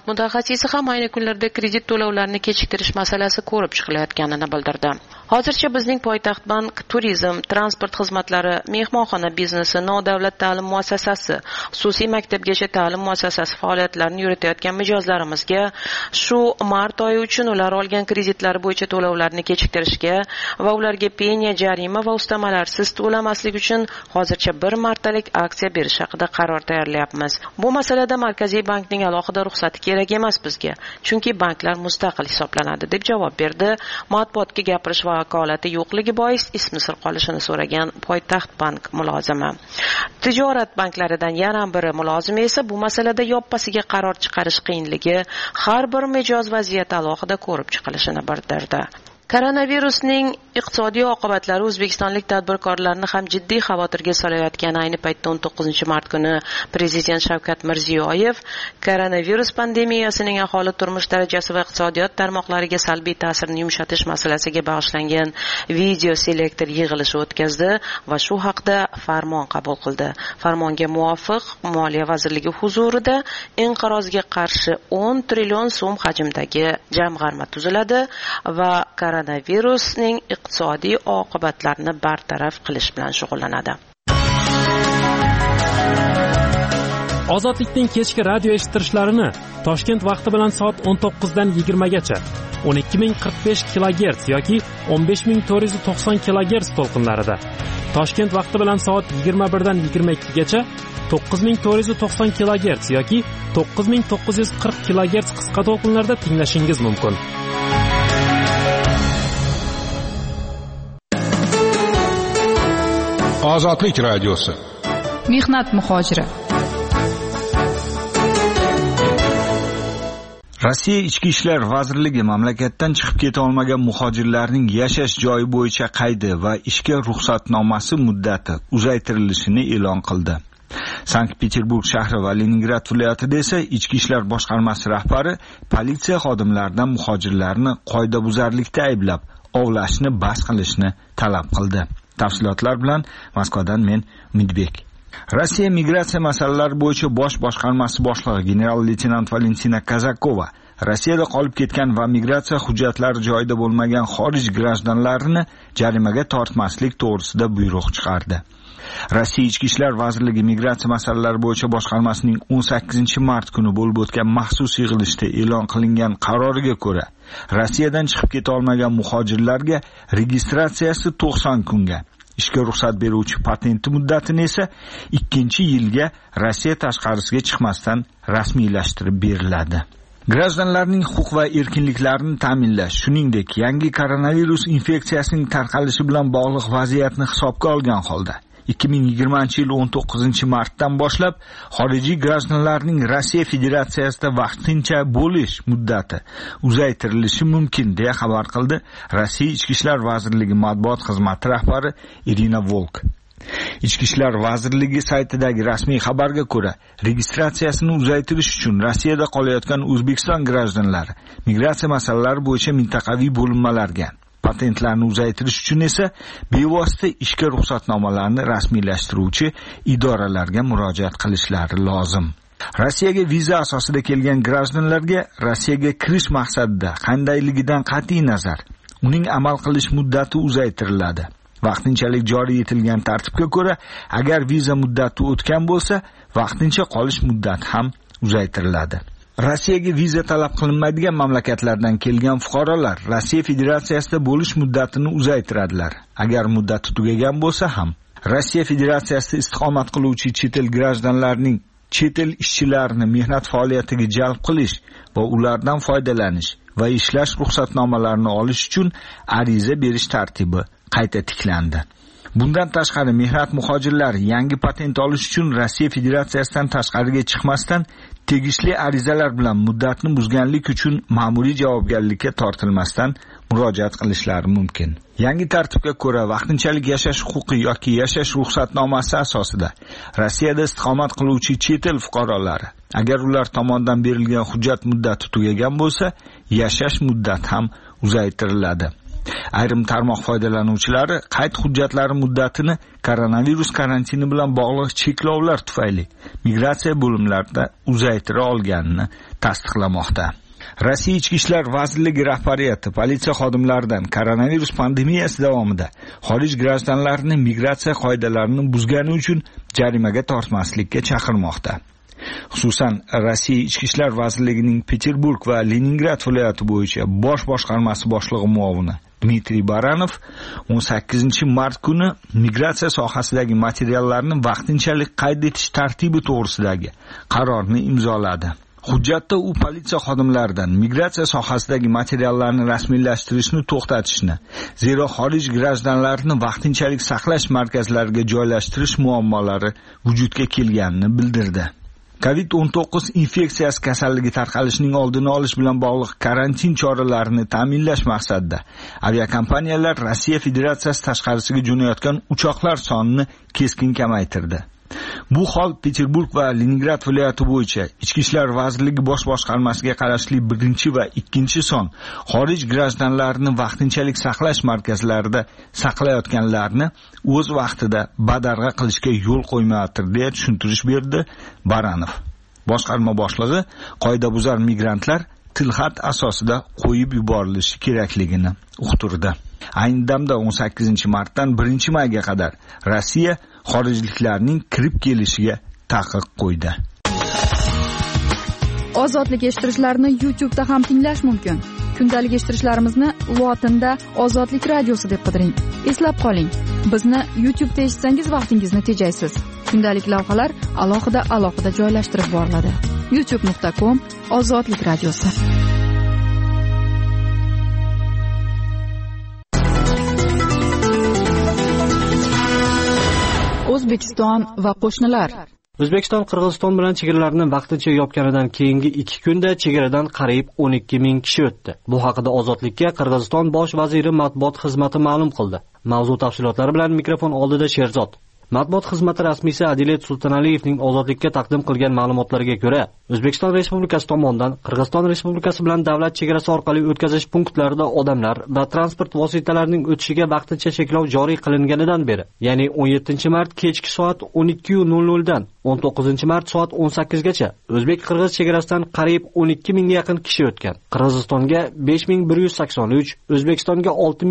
bank mutaxassisi ham ayni kunlarda kredit to'lovlarini kechiktirish masalasi ko'rib chiqilayotganini bildirdi. Hozircha bizning poytaxt bank, turizm, transport xizmatlari, mehmonxona biznesi, nodavlat ta'lim muassasasi, xususiy maktabgacha ta'lim muassasasi faoliyatlarini yuritayotgan mijozlarimizga shu mart oyi uchun ular olgan kreditlari bo'yicha to'lovlarni kechiktirishga va ularga penya, jarima va ustamalarsiz to'lamaslik uchun hozircha bir martalik aksiya berish haqida qaror tayyorlayapmiz. Bu masalada Markaziy bankning alohida ruxsati kerak emas bizga, chunki banklar mustaqil hisoblanadi, deb javob berdi. Matbuotga gapirish vakolati yo'qligi bois ismi sir qolishini so'ragan poytaxt bank mulozimi. Tijorat banklaridan yana biri mulozimi esa bu masalada yoppasiga qaror chiqarish qiyinligi, har bir mijoz vaziyati alohida ko'rib chiqilishini bildirdi. Koronavirusning iqtisodiy oqibatlari o'zbekistonlik tadbirkorlarni ham jiddiy xavotirga solayotgani ayni paytda 19 mart kuni Prezident Shavkat Mirziyoyev koronavirus pandemiyasining aholi turmush darajasi va iqtisodiyot tarmoqlariga salbiy ta'sirini yumshatish masalasiga bag'ishlangan video selektor yig'ilishi o'tkazdi va shu haqda farmon qabul qildi. Farmonga muvofiq Moliya vazirligi huzurida inqirozga qarshi 10 trillion so'm hajmdagi jamg'arma tuziladi va koronavirusning iqtisodiy oqibatlarini bartaraf qilish bilan shug'ullanadi. Ozodlikning kechki radio eshittirishlarini Toshkent vaqti bilan soat 19 dan 20 gacha 12045 kHz yoki 15490 kHz to'lqinlarida, Toshkent vaqti bilan soat 21 dan 22 gacha 9490 kHz yoki 9940 kHz qisqa to'lqinlarda tinglashingiz mumkin. Ozodlik radiosi. Mehnat muhojiri. Rossiya Ichki ishlar vazirligi mamlakatdan chiqib keta olmagan muhojirlarning yashash joyi bo'yicha qaydi va ishga ruxsatnomasi muddati uzaytirilishini e'lon qildi. Sankt-Peterburg shahri va Leningrad viloyatida esa Ichki ishlar boshqarmasi rahbari politsiya xodimlaridan muhojirlarni qoidabuzarlikda ayblab, ovlashni bas qilishni talab qildi. Tafsilotlar bilan Moskvadan men Umidbek. Rossiya migratsiya masalalari bo'yicha bosh boshqarmasi boshlig'i general-leytenant Valentina Kazakova Rossiyada qolib ketgan va migratsiya hujjatlari joyida bo'lmagan xorij grajdanlarini jarimaga tortmaslik to'g'risida buyruq chiqardi. Rossiya Ichki ishlar vazirligi migratsiya masalalari bo'yicha boshqarmasining 18-mart kuni bo'lib o'tgan maxsus yig'ilishda e'lon qilingan qaroriga ko'ra, Rossiyadan chiqib keta olmagan muhojirlarga registratsiyasi 90 kunga, ishga ruxsat beruvchi patenti muddatini esa 2-yilga Rossiya tashqarisiga chiqmasdan rasmiylashtirib beriladi. Grajdanlarning huquq va erkinliklarini ta'minlash, shuningdek, yangi koronavirus infeksiyasining tarqalishi bilan bog'liq vaziyatni hisobga olgan holda 2020-yil 19-martdan boshlab xorijiy grajdanlarning Rossiya Federatsiyasida vaqtincha bo'lish muddati uzaytirilishi mumkin, deya xabar qildi Rossiya Ichki ishlar vazirligi matbuot xizmati rahbari Irina Volk. Ichki ishlar vazirligi saytidagi rasmiy xabarga ko'ra, registratsiyasini uzaytirish uchun Rossiyada qolayotgan O'zbekiston grajdanlari migratsiya masalalari bo'yicha mintaqaviy bo'linmalarga, patentlarni uzaytirish uchun esa bevosita ishga ruxsatnomalarni rasmiylashtiruvchi idoralarga murojaat qilishlari lozim. Rossiyaga viza asosida kelgan grajdanlarga Rossiyaga kirish maqsadida qandayligidan qat'iy nazar uning amal qilish muddati uzaytiriladi. Vaqtinchalik joriy etilgan tartibga ko'ra, agar viza muddati o'tgan bo'lsa, vaqtincha qolish muddati ham uzaytiriladi. Rossiyaga viza talab qilinmaydigan mamlakatlardan kelgan fuqarolar Rossiya Federatsiyasida bo'lish muddatini uzaytiradilar. Agar muddati tugagan bo'lsa ham, Rossiya Federatsiyasida istiqomat qiluvchi chet el grajdanlarining chet el ishchilarini mehnat faoliyatiga jalb qilish va ulardan foydalanish va ishlash ruxsatnomalarini olish uchun ariza berish tartibi qayta tiklandi. Bundan tashqari mehnat muhojirlari yangi patent olish uchun Rossiya Federatsiyasidan tashqariga chiqmasdan tegishli arizalar bilan muddatni buzganlik uchun ma'muriy javobgarlikka tortilmasdan murojaat qilishlari mumkin. Yangi tartibga ko'ra, vaqtinchalik yashash huquqi yoki yashash ruxsatnomasi asosida Rossiyada istiqomat qiluvchi chet el fuqarolari, agar ular tomonidan berilgan hujjat muddati tugagan bo'lsa, yashash muddati ham uzaytiriladi. Ayrim tarmoq foydalanuvchilari qayd hujjatlari muddatini koronavirus karantini bilan bog'liq cheklovlar tufayli migratsiya bo'limlarida uzaytira olganini tasdiqlamoqda. Rossiya Ichki ishlar vazirligi rahbariyati politsiya xodimlaridan koronavirus pandemiyasi davomida xorij grajdanlarini migratsiya qoidalarini buzgani uchun jarimaga tortmaslikka chaqirmoqda. Xususan, Rossiya Ichki ishlar vazirligining Peterburg va Leningrad viloyati bo'yicha bosh boshqarmasi boshlig'i muovini Dmitriy Baranov 18-mart kuni migratsiya sohasidagi materiallarni vaqtinchalik qayd etish tartibi to'g'risidagi qarorni imzoladi. Hujjatda u politsiya xodimlaridan migratsiya sohasidagi materiallarni rasmiylashtirishni to'xtatishni, zero xorij grajdanlarini vaqtinchalik saqlash markazlariga joylashtirish muammolari vujudga kelganini bildirdi. COVID-19 infeksiyasi kasalligi tarqalishining oldini olish bilan bog'liq karantin choralarini ta'minlash maqsadida aviakompaniyalar Rossiya Federatsiyasi tashqarisiga jo'nayotgan uchoqlar sonini keskin kamaytirdi. Bu hol Peterburg va Leningrad viloyati bo'yicha Ichki ishlar vazirligi bosh boshqarmasiga qarashli 1 va 2 son xorij grajdanlarini vaqtinchalik saqlash markazlarida saqlayotganlarni o'z vaqtida badarg'a qilishga yo'l qo'ymayapti deya tushuntirish berdi Baranov. Boshqarma boshlig'i qoidabuzar migrantlar tilxat asosida qo'yib yuborilishi kerakligini uqtirdi. Ayni damda 18-martdan 1-mayga qadar Rossiya xorijliklarning kirib kelishiga taqiq qo'ydi. Ozodlik eshittirishlarni YouTube'da ham tinglash mumkin. Kundalik eshittirishlarimizni lotinda Ozodlik radiosi deb qidiring. Eslab qoling, bizni YouTube'da eshitsangiz vaqtingizni tejaysiz. Kundalik lavhalar alohida joylashtirib boriladi. youtube.com/Ozodlik radiosi. O'zbekiston va qo'shnilar. O'zbekiston Qirg'iziston bilan chegaralarni vaqtincha yopganidan keyingi 2 kunda chegaradan qariyb 12,000 kishi o'tdi. Bu haqida Ozodlikka Qirg'iziston bosh vaziri matbuot xizmati ma'lum qildi. Mavzu tafsilotlari bilan mikrofon oldida Sherzod. Matbuot xizmati rasmiysi Adilet Sultonaliyevning Ozodlikka taqdim qilgan ma'lumotlariga ko'ra, O'zbekiston Respublikasi tomonidan Qirg'iziston Respublikasi bilan davlat chegarasi orqali o'tkazish punktlarida odamlar va transport vositalarining o'tishiga vaqtincha cheklov joriy qilinganidan beri, ya'ni 17-mart kechki soat 12:00 dan 19-mart soat 18 gacha o'zbek-qirg'iz chegarasidan qariyb 12,000 ga yaqin kishi o'tgan. Qirg'izistonga 5183, O'zbekistonga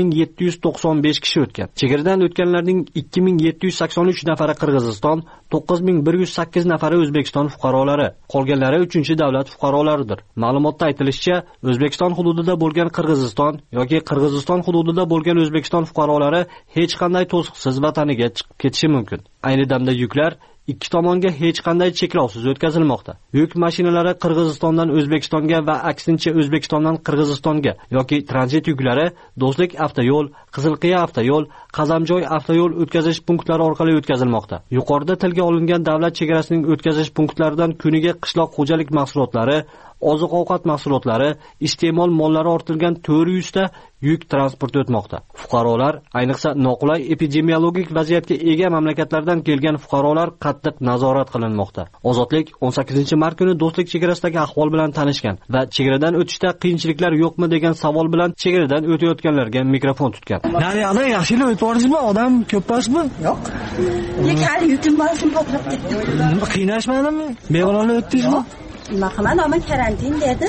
6795 kishi o'tgan. Chegaradan o'tganlarning 2783 nafari Qirg'iziston, 9108 nafari O'zbekiston fuqarolari, qolganlari 3-davlat fuqarolaridir. Ma'lumotda aytilishicha, O'zbekiston hududida bo'lgan Qirg'iziston yoki Qirg'iziston hududida bo'lgan O'zbekiston fuqarolari hech qanday to'siqsiz vataniga chiqib ketishi mumkin. Ayni damda yuklar ikki tomonga hech qanday cheklovsiz o'tkazilmoqda. Yuk mashinalari Qirg'izistondan O'zbekistonga va aksincha O'zbekistondan Qirg'izistonga yoki tranzit yuklari Do'stlik avtoyo'l, Qizilqiya avtoyo'l, Qazamjoy avtoyo'l o'tkazish punktlari orqali o'tkazilmoqda. Yuqorida tilga olingan davlat chegarasining o'tkazish punktlaridan kuniga qishloq xo'jalik mahsulotlari, oziq-ovqat mahsulotlari, iste'mol mollari ortilgan 400 ta yuk transporti o'tmoqda. Fuqarolar, ayniqsa noqulay epidemiologik vaziyatga ega mamlakatlardan kelgan fuqarolar qattiq nazorat qilinmoqda. Ozodlik 18-mart kuni Do'stlik chegarasidagi ahvol bilan tanishgan va chegaradan o'tishda qiyinchiliklar yo'qmi degan savol bilan chegaradan o'tayotganlarga mikrofon tutgan. Naryoqda yaxshilik o'tib borisizmi? Odam ko'p emasmi? Yo'q. Hali yutim bosim to'plab ketdi. Qiynashmadimi? Bemalol o'tdingizmi? Nima qilmadi, ama karantin dedi.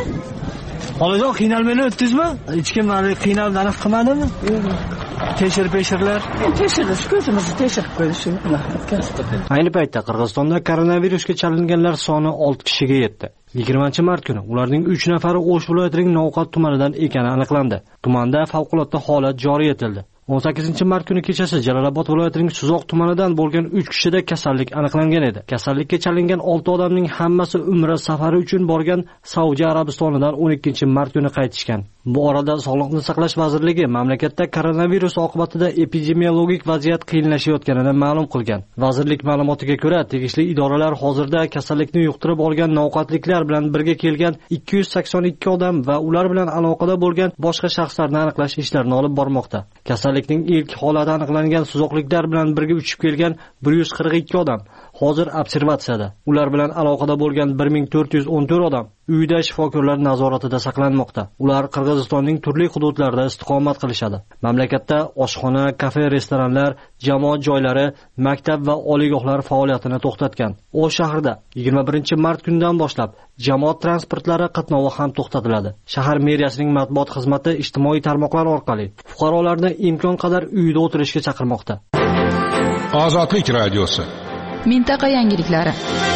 Hozir qiynalmay o'tdingizmi? Hech kim meni qiynalib aniq qilmadimi? Tekshirishlar. Tekshirish ko'zimizni tekshirib qo'yishni. Ayni paytda Qirg'izistonda koronavirusga chalinganlar soni 6 kishiga yetdi. 20-mart kuni ularning 3 nafari O'sh viloyatining Novqat tumanidan ekani aniqlandi. Tumanda favqulodda holat joriy etildi. 18-mart kuni kechasi Jalolobod viloyatining Suzoq tumanidan bo'lgan 3 kishida kasallik aniqlangan edi. Kasallikka chalingan 6 odamning hammasi umra safari uchun borgan Saudiya Arabistonidan 12-mart kuni qaytishgan. Bu orada Sog'liqni saqlash vazirligi mamlakatda koronavirus oqibatida epidemiologik vaziyat qiyinlashayotganini ma'lum qilgan. Vazirlik ma'lumotiga ko'ra, tegishli idoralar hozirda kasallikni yuqtirib olgan novqatliklar bilan birga kelgan 282 odam va ular bilan aloqada bo'lgan boshqa shaxslarni aniqlash ishlarini olib bormoqda. Kasallikning ilk holati aniqlangan suzoqliklar bilan birga uchib kelgan 142 odam hozir observatsiyada. Ular bilan aloqada bo'lgan 1414 odam uyida shifokorlar nazoratida saqlanmoqda. Ular Qirg'izistonning turli hududlarida istiqomat qilishadi. Mamlakatda oshxona, kafe, restoranlar, jamoat joylari, maktab va oliygohlar faoliyatini to'xtatgan. O'sh shahrida 21-mart kunidan boshlab jamoat transportlari qatnovi ham to'xtatiladi. Shahar meriyasining matbuot xizmati ijtimoiy tarmoqlar orqali fuqarolarni imkon qadar uyda o'tirishga chaqirmoqda. Ozodlik radiosi. Mintaqa yangiliklari.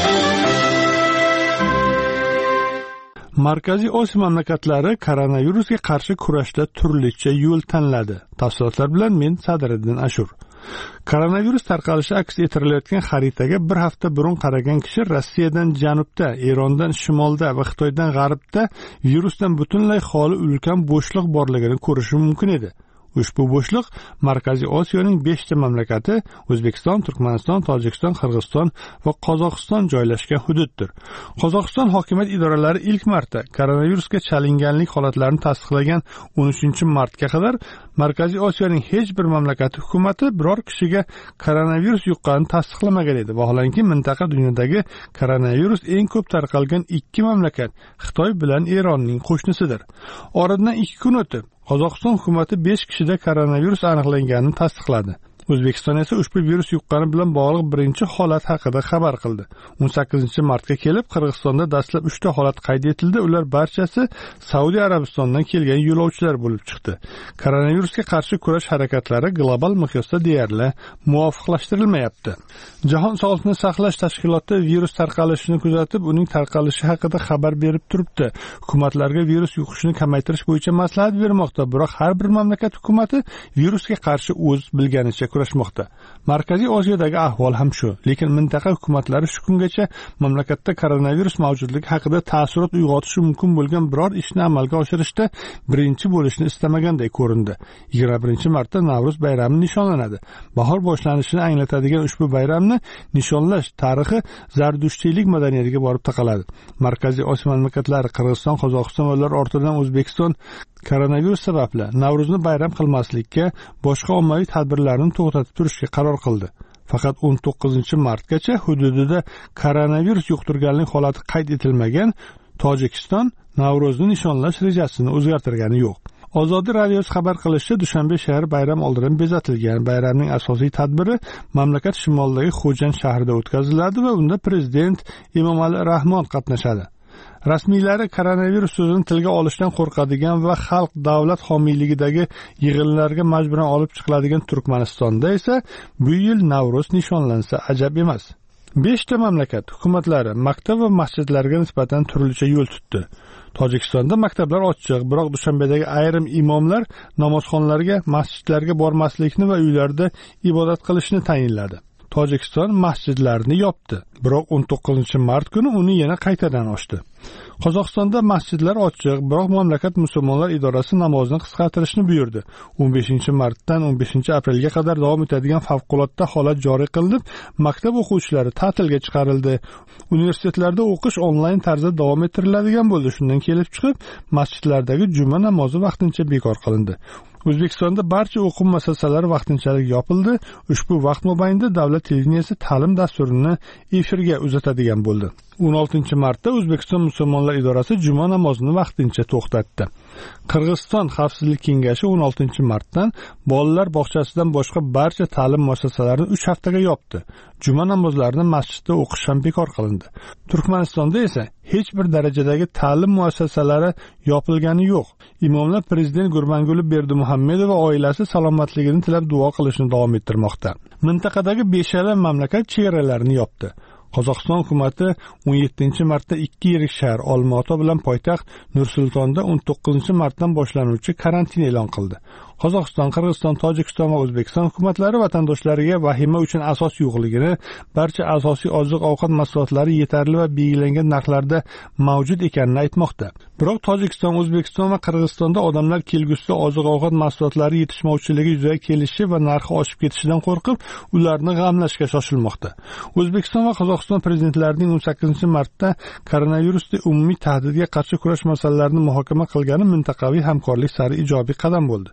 Markaziy Osiyo mamlakatlari koronavirusga qarshi kurashda turlicha yo'l tanladi. Tafsilotlar bilan men Sadriddin Ashur. Koronavirus tarqalishi aks ettirilayotgan xaritaga bir hafta burun qaragan kishi Rossiyadan janubda, Erondan shimolda va Xitoydan g'arbda virusdan butunlay xoli ulkan bo'shliq borligini ko'rishi mumkin edi. Ushbu bo'shliq Markaziy Osiyoning 5 ta mamlakati O'zbekiston, Turkmaniston, Tojikiston, Qirg'iziston va Qozog'iston joylashgan hududdir. Qozog'iston hokimiyat idoralari ilk marta koronavirusga chalinganlik holatlarini tasdiqlagan 13-martga qadar Markaziy Osiyoning hech bir mamlakati hukumati biror kishiga koronavirus yuqqanini tasdiqlamagan edi. Vaholanki mintaqa dunyodagi koronavirus eng ko'p tarqalgan 2 mamlakat Xitoy bilan Eronning qo'shnisidir. Oradan 2 kun o'tib Qozog'iston hukumati 5 kishida koronavirus aniqlanganini tasdiqladi. O'zbekiston esa ushbu virus yuqqani bilan bog'liq birinchi holat haqida xabar qildi. 18-martga kelib Qirg'izistonda dastlab 3 ta holat qayd etildi. Ular barchasi Saudiya Arabistonidan kelgan yo'lovchilar bo'lib chiqdi. Koronavirusga qarshi kurash harakatlari global miqyosda deyarli muvofiqlashtirilmayapti. Jahon sog'liqni saqlash tashkiloti virus tarqalishini kuzatib, uning tarqalishi haqida xabar berib turibdi. Hukumatlarga virus yuqishini kamaytirish bo'yicha maslahat bermoqda, biroq har bir mamlakat hukumati virusga qarshi o'z bilganicha kurashmoqda. Markaziy Osiyodagi ahvol ham shu, lekin mintaqa hukumatlari shu kungacha mamlakatda koronavirus mavjudligi haqida taassurot uyg'otishi mumkin bo'lgan biror ishni amalga oshirishda birinchi bo'lishni istamaganday ko'rindi. 21-martda Navro'z bayrami nishonlanadi. Bahor boshlanishini anglatadigan ushbu bayramni nishonlash tarixi Zardushtiylik madaniyatiga borib taqaladi. Markaziy Osiyo mamlakatlari Qirg'iziston, Qozog'iston va ular ortidan O'zbekiston koronavirus sababli Navro'zni bayram qilmaslikka, boshqa ommaviy tadbirlarni to'xtatib turishga qaror qildi. Faqat 19-martgacha hududida koronavirus yuqtirganlik holati qayd etilmagan Tojikiston Navro'zni nishonlash rejasini o'zgartirgani yo'q. Ozodlik radiosi xabar qilishicha, Dushanbe shahri bayram oldidan bezatilgan. Bayramning asosiy tadbiri mamlakat shimolidagi Xo'jand shahrida o'tkaziladi va unda prezident Emomali Rahmon qatnashadi. Rasmiylari koronavirus so'zini tilga olishdan qo'rqadigan va xalq davlat homiyligidagi yig'inlarga majburan olib chiqiladigan Turkmanistonda esa bu yil Navro'z nishonlansa ajab emas. 5 ta mamlakat hukumatlari maktab va masjidlarga nisbatan turlicha yo'l tutdi. Tojikistonda maktablar ochiq, biroq Dushanbedagi ayrim imomlar namozxonlarga, masjidlarga bormaslikni va uylarda ibodat qilishni tayinladi. Tojikiston masjidlarni yopdi, biroq 19-mart kuni uni yana qaytadan ochdi. Qozog'istonda masjidlar ochiq, biroq mamlakat musulmonlar idorasi namozni qisqartirishni buyurdi. 15-martdan 15-aprelga qadar davom etadigan favqulodda holat joriy qilinib, maktab o'quvchilari ta'tilga chiqarildi. Universitetlarda o'qish onlayn tarzda davom ettiriladigan bo'ldi. Shundan kelib chiqib, masjidlardagi juma namozi vaqtincha bekor qilindi. O'zbekistonda barcha o'quv muassasalari vaqtinchalik yopildi. Ushbu vaqt mobaynida davlat televideniyasi ta'lim dasturini efirga uzatadigan bo'ldi. 16-martda O'zbekiston musulmonlar idorasi juma namozini vaqtincha to'xtatdi. Qirg'iziston Xavfsizlik kengashi 16-martdan bolalar bog'chasidan boshqa barcha ta'lim muassasalarini 3 haftaga yopdi. Juma namozlarini masjidda o'qish ham bekor qilindi. Turkmanistonda esa hech bir darajadagi ta'lim muassasalari yopilgani yo'q. Imomlar prezident Gurbanguli Berdimuhammedov va oilasi salomatligini tilab duo qilishni davom ettirmoqda. Mintaqadagi 5 mamlakat chegaralarini yopdi. Qozog'iston hukumati 17-martda 2 yirik shahar Olmaota bilan poytaxt Nur-Sultonda 19-martdan boshlanuvchi karantin e'lon qildi. Qozog'iston, Qirg'iziston, Tojikiston va O'zbekiston hukumatlari vatandoshlariga vahima uchun asos yo'qligini, barcha asosiy oziq-ovqat mahsulotlari yetarli va belgilangan narxlarda mavjud ekanini aytmoqda. Biroq Tojikiston, O'zbekiston va Qirg'izistonda odamlar kelgusida oziq-ovqat mahsulotlari yetishmovchiligi yuzaga kelishi va narxi oshib ketishidan qo'rqib, ularni g'amlashga shoshilmoqda. O'zbekiston va Qozog'iston prezidentlarining 18-martda koronavirusda umumiy tahdidga qarshi kurash masalalarini muhokama qilgani mintaqaviy hamkorlik sari ijobiy qadam bo'ldi.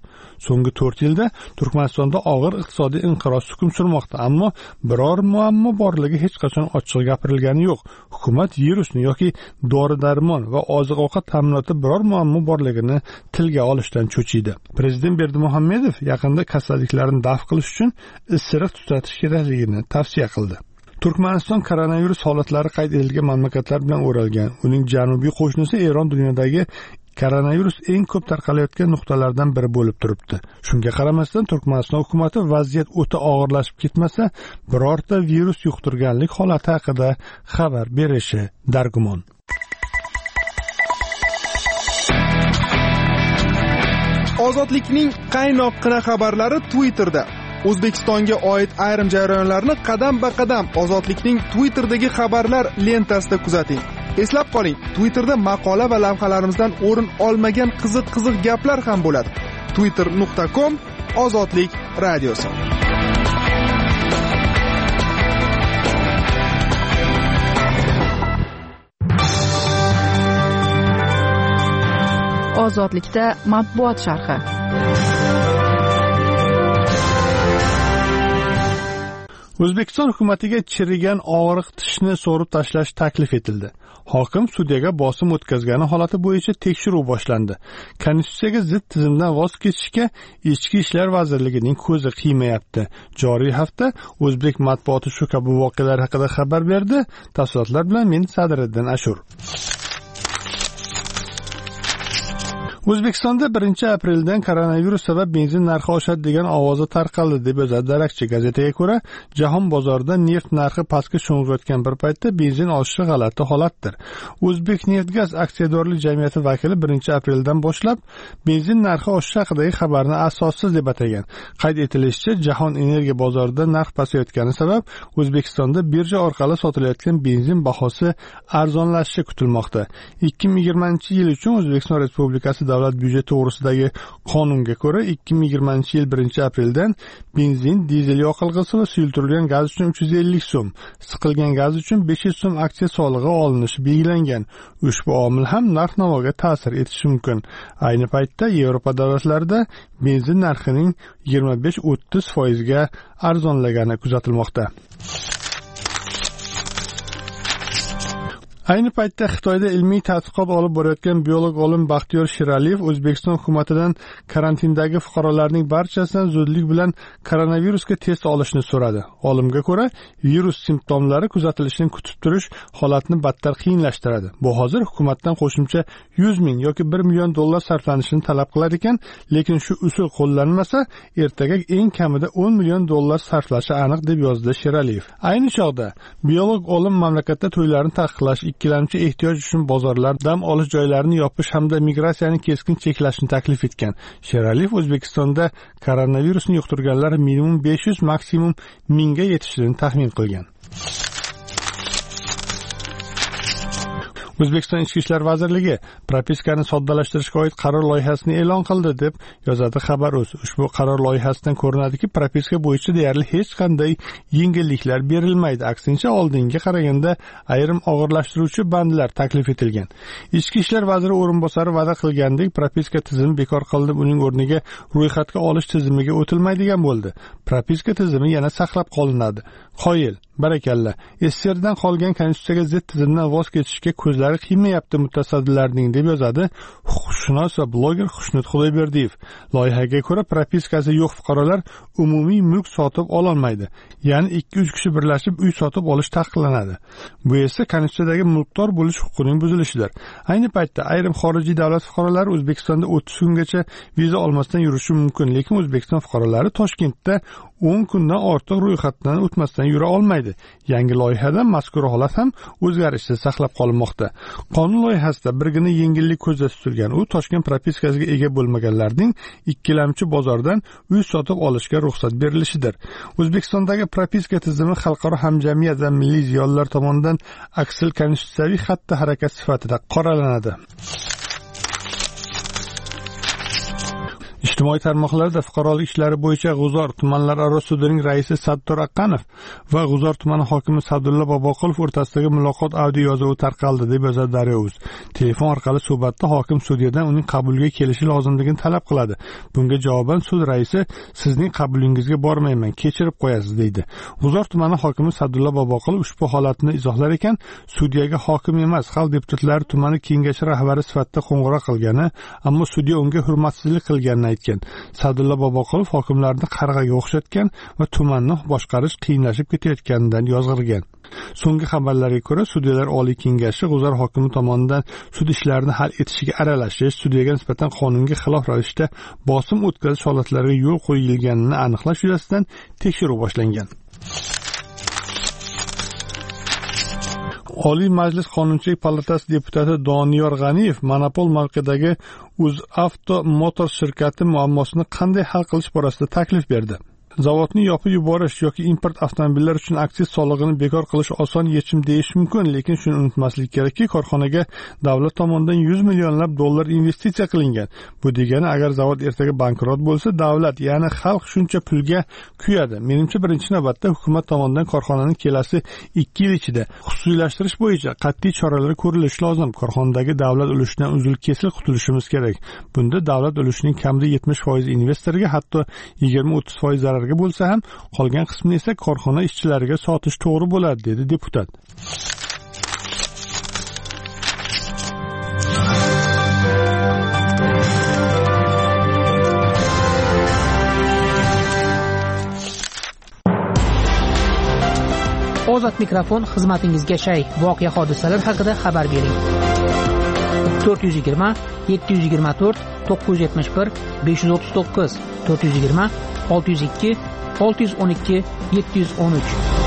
So'nggi 4 yilda Turkmanistonda og'ir iqtisodiy inqiroz hukm surmoqda, ammo biror muammo borligi hech qachon ochiq gapirilgani yo'q. Hukumat virusni yoki dori-darmon va oziq-ovqat ta'minotida biror muammo borligini tilga olishdan cho'chiydi. Prezident Berdimuhamedov yaqinda kasalliklarni daf qilish uchun issiq tutatish kerakligini tavsiya qildi. Turkmaniston koronavirus holatlari qayd etilgan mamlakatlar bilan o'ralgan. Uning janubiy qo'shnisi Eron dunyodagi koronavirus eng ko'p tarqalayotgan nuqtalardan biri bo'lib turibdi. Shunga qaramasdan Turkmaniston hukumati vaziyat o'ta og'irlashib ketmasa, birorta virus yuqtirganlik holati haqida xabar berishi dargumon. Ozodlikning qaynoqqina xabarlari Twitterda. O'zbekistonga oid ayrim jarayonlarni qadam-ba-qadam Ozodlikning Twitter'dagi xabarlar lentasida kuzating. Eslab qoling, Twitterda maqola va lavhalarimizdan o'rin olmagan qiziq gaplar ham bo'ladi. twitter.com Ozodlik radiosi. Ozodlikda matbuot sharhi. O'zbekiston hukumatiga chirigan og'riq tishni so'rib tashlash taklif etildi. Hokim sudyaga bosim o'tkazgani holati bo'yicha tekshiruv boshlandi. Konstitutsiyaga zid tizimdan voz kechishga Ichki ishlar vazirligining ko'zi qiymayapti. Joriy hafta o'zbek matbuoti shu kabi voqealar haqida xabar berdi. Tafsilotlar bilan men Sadriddin Ashur. O'zbekistonda 1-apreldan koronavirus sabab benzin narxi oshadi degan ovozi tarqaldi deb yozadi Darakchi gazetaga ko'ra, jahon bozorida neft narxi pastga sho'ng'iyotgan bir paytda benzin olishi g'alati holatdir. O'zbek Neftgaz aksiyadorlik jamiyati vakili 1-apreldan boshlab benzin narxi oshishi haqidagi xabarni asossiz deb atagan. Qayd etilishicha, jahon energiya bozorida narx pasayotgani sabab O'zbekistonda birja orqali sotilayotgan benzin bahosi arzonlashishi kutilmoqda. 2020-yil uchun O'zbekiston Respublikasi davlat byudjeti to'g'risidagi qonunga ko'ra 2020-yil 1-apreldan benzin, dizel yoqilg'isi va suyultirilgan gaz uchun 350 so'm, siqilgan gaz uchun 500 so'm aksiya solig'i olinishi belgilangan. Ushbu omil ham narx-navoga ta'sir etishi mumkin. Ayni paytda Yevropa davlatlarida benzin narxining 25-30% ga arzonlagani kuzatilmoqda. Ayni paytda Xitoyda ilmiy tadqiqot olib borayotgan biolog olim Baxtiyor Sheraliyev O'zbekiston hukumatidan karantindagi fuqarolarning barchasidan zudlik bilan koronavirusga test olishni so'radi. Olimga ko'ra, virus simptomlari kuzatilishini kutib turish holatni battar qiyinlashtiradi. Bu hozir hukumatdan qo'shimcha 100 ming yoki 1 million dollar sarflanishini talab qilar ekan, lekin shu usul qo'llanmasa, ertaga eng kamida 10 million dollar sarflashi aniq deb yozdi Sheraliyev. Ayni chog'da biolog olim mamlakatda to'ylarni taqiqlash, ikkilamchi ehtiyoj uchun bozorlar, dam olish joylarini yopish hamda migratsiyani keskin cheklashni taklif etgan. Sheraliyev O'zbekistonda koronavirusni yuqtirganlar minimum 500, maksimum 1000 ga yetishini taxmin qilgan. O'zbekiston Ichki ishlar vazirligi propiskani soddalashtirishga oid qaror loyihasini e'lon qildi deb yozadi Xabar.uz. Ushbu qaror loyihasidan ko'rinadiki, propiska bo'yicha deyarli hech qanday yengilliklar berilmaydi. Aksincha, oldinga qaraganda ayrim og'irlashtiruvchi bandlar taklif etilgan. Ichki ishlar vaziri o'rinbosari va'da qilgandek, propiska tizimi bekor qilinib, uning o'rniga ro'yxatga olish tizimiga o'tilmaydigan bo'ldi. Propiska tizimi yana saqlab qolinadi. Qoyil, barakalla. SSRdan qolgan konstitutsiyaga zid tizimdan voz kechishga ko'zlari qiymayapti mutasaddilarning deb yozadi huquqshunos va bloger Xushnud Xudoyberdiyev. Loyihaga ko'ra, propiskasi yo'q fuqarolar umumiy mulk sotib ololmaydi. Ya'ni 2-3 kishi birlashib uy sotib olish taqiqlanadi. Bu esa konstitutsiyadagi mulkdor bo'lish huquqining buzilishidir. Ayni paytda ayrim xorijiy davlat fuqarolari O'zbekistonda 30 kungacha viza olmasdan yurishi mumkin, lekin O'zbekiston fuqarolari Toshkentda 10 kundan ortiq ro'yxatdan o'tmasdan yura olmaydi. Yangi loyihada mazkur holat ham o'zgarishsiz saqlab qolinmoqda. Qonun loyihasida birgina yengillik ko'zda tutilgan. U Toshkent propiskasiga ega bo'lmaganlarning ikkilamchi bozordan uy sotib olishga ruxsat berilishidir. O'zbekistondagi propiska tizimi xalqaro hamjamiyat va milliy ziyolilar tomonidan aksil konstitutsiyaviy xatti harakat sifatida qoralanadi. Ijtimoiy tarmoqlarda fuqarolik ishlari bo'yicha G'uzor tumanlararo sudining raisi Sattor Aqqanov va G'uzor tumani hokimi Sadulla Boboqulov o'rtasidagi muloqot audio yozuvi tarqaldi deb yozadi Daryo.uz. Telefon orqali suhbatda hokim sudyadan uning qabuliga kelishi lozimligini talab qiladi. Bunga javoban sud raisi sizning qabulingizga bormayman, kechirib qo'yasiz deydi. G'uzor tumani hokimi Sadulla Boboqulov ushbu holatni izohlar ekan, sudyaga hokim emas, xalq deputatlari tumani kengashi rahbari sifatida qo'ng'iroq qilgani, ammo sudya unga hurmatsizlik qilganini aytgan. Sadulla Boboqulov hokimlarni qarg'aga o'xshatgan va tumanni boshqarish qiyinlashib ketayotganidan yozg'irgan. So'nggi xabarlarga ko'ra, sudyalar Oliy kengashi G'uzor hokimi tomonidan sud ishlarini hal etishiga aralashish, sudyaga nisbatan qonunga xilof ravishda bosim o'tkazish holatlariga yo'l qo'yilganini aniqlash yuzasidan tekshiruv boshlangan. Oliy Majlis Qonunchilik palatasi deputati Doniyor G'aniyev monopol mavqedagi UzAvto Motors shirkati muammosini qanday hal qilish borasida taklif berdi. Zavodni yopib yuborish yoki import avtomobillar uchun aksiz solig'ini bekor qilish oson yechim deyish mumkin, lekin shuni unutmaslik kerakki, korxonaga davlat tomonidan 100 millionlab dollar investitsiya qilingan. Bu degani, agar zavod ertaga bankrot bo'lsa, davlat, ya'ni xalq shuncha pulga kuyadi. Menimcha, birinchi navbatda hukumat tomonidan korxonaning kelasi 2 yil ichida xususiylashtirish bo'yicha qat'iy choralar ko'rilishi lozim. Korxonadagi davlat ulushidan uzil-kesil qutulishimiz kerak. Bunda davlat ulushining kamida 70% investorga, hatto 20-30% zarar bo'lsa ham, qolgan qismini esa korxona ishchilariga sotish to'g'ri bo'ladi, dedi deputat. Ozod mikrofon xizmatingizga shay. Voqea hodisalar haqida xabar bering. 420 724 971 539 420 602 612 713.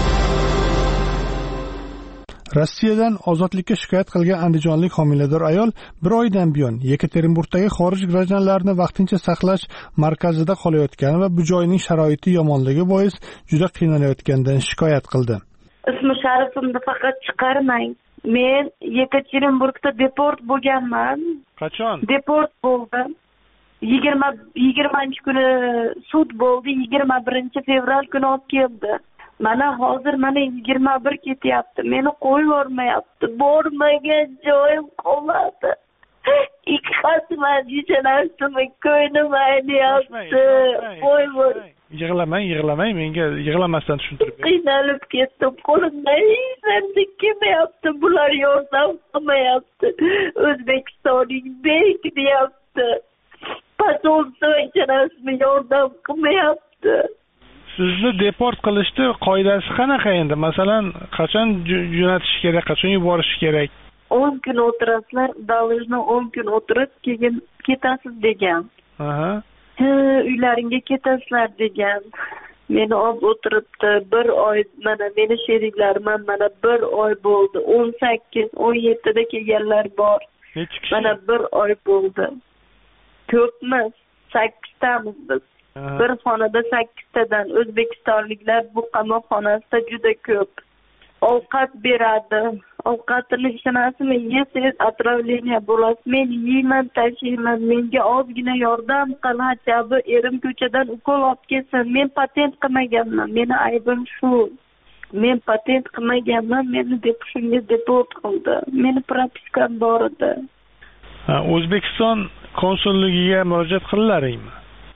Rossiyadan ozodlikka shikoyat qilgan andijonlik homilador ayol bir oydan buyon Yekaterinburgdagi xorij grajdanlarini vaqtincha saqlash markazida qolayotgani va bu joyning sharoiti yomonligi bois juda qiynalayotganidan shikoyat qildi. Ismi sharifimni faqat chiqarmang. Men Yekaterinburgda deport bo'lganman. Qachon? Deport bo'ldim. 20 kuni sud bo'ldi, 21 fevral kuni olib keldi. Mana hozir 21 ketyapti. Meni qo'yib yormayapti. Bormagan joyim qoladi. Ikki xatman yechanasimi, ko'nglim ayniyapti. Qo'yib Yig'lamang, menga yig'lamasdan tushuntirib bering. Qiynalib ketdim, qo'limdan hech kelmayapti, bular yordam qilmayapti. O'zbekistonning bek deyapti. Pasolsa ichanasimi yordam qilmayapti. Sizni deport qilishni qoidasi qanaqa endi? Masalan, qachon jo'natish kerak, qachon yuborish kerak? 10 kun o'tirasizlar, davlatni 10 kun o'tirib, keyin ketasiz degan. Aha. Uylaringga ketasizlar degan. Meni olib o'tiribdi, 1 oy, mana meni sheriklarim mana 1 oy bo'ldi. 18, 17 da kelganlar bor. Mana 1 oy bo'ldi. Ko'pmiz, 8 tamiz biz. Bir xonada 8 tadan o'zbekistonliklar bu qamoqxonasida juda ko'p. Ovqat beradi. Ovqatini ishonasizmi, yesiz отравление bo'lasiz. Men yeyman, tashiyman. Menga ozgina yordam qil, hachabi erim ko'chadan ukol olib kelsin. Men patent qilmaganman. Meni aybim shu. Men patent qilmaganman. Meni deb shunga deport qildi. Meni propiskam bor edi. O'zbekiston konsulligiga murojaat qildilaringmi?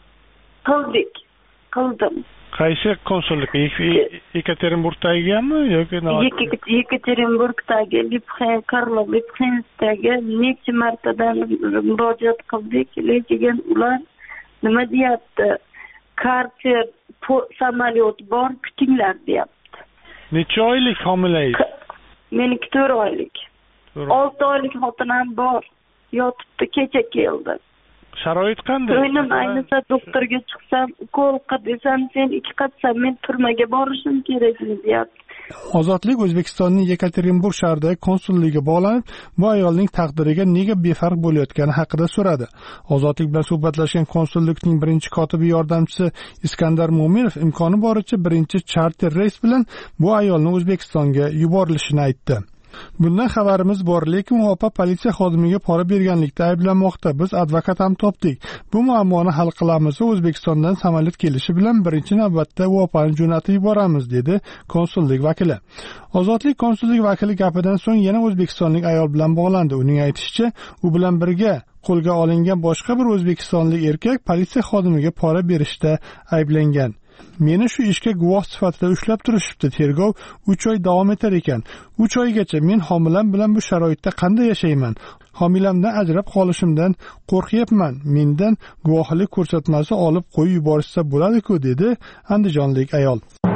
Qildim. Qaysi konsullik? Yekaterinburgdagimi yoki Yekaterinburgdagi, Lipxensdagi necha martadan murojaat qildik, lekin ular nima deyapti? Karter samolyot bor, kutinglar deyapti. Necha oylik homilangiz? Meniki 4 oylik. 6 oylik xotinam bor. Yotibdi, kecha keldi. Sharoit qanday? O'ynim aynisa doktorga chiqsam, ukol qil desam, sen 2 qatsam men turmaga borishim kerakmi deyapti. Ozodlik O'zbekistonning Yekaterinburg shahridagi konsulligiga bog'lanib, bu ayolning taqdiriga nega befarq bo'layotgani haqida so'radi. Ozodlik bilan suhbatlashgan konsullikning birinchi kotibi yordamchisi Iskandar Mo'minov imkoni boricha birinchi charter reys bilan bu ayolning O'zbekistonga yuborilishini aytdi. Bundan xabarimiz bor, lekin u opa politsiya xodimiga pora berganlikda ayblanmoqda. Biz advokat ham topdik. Bu muammoni hal qilamiz. O'zbekistondan samolyot kelishi bilan birinchi navbatda u opani jo'natib yuboramiz, dedi konsullik vakili. Ozodlik konsullik vakili gapidan so'ng yana o'zbekistonlik ayol bilan bog'landi. Uning aytishicha, u bilan birga qo'lga olingan boshqa bir o'zbekistonlik erkak politsiya xodimiga pora berishda ayblangan. Meni shu ishga guvoh sifatida ushlab turishibdi. Tergov 3 oy davom etar ekan. 3 oygacha men homilam bilan bu sharoitda qanday yashayman? Homilamdan ajrab qolishimdan qo'rqyapman. Mendan guvohlik ko'rsatmasi olib qo'yib yuborishsa bo'ladi-ku, dedi andijonlik ayol.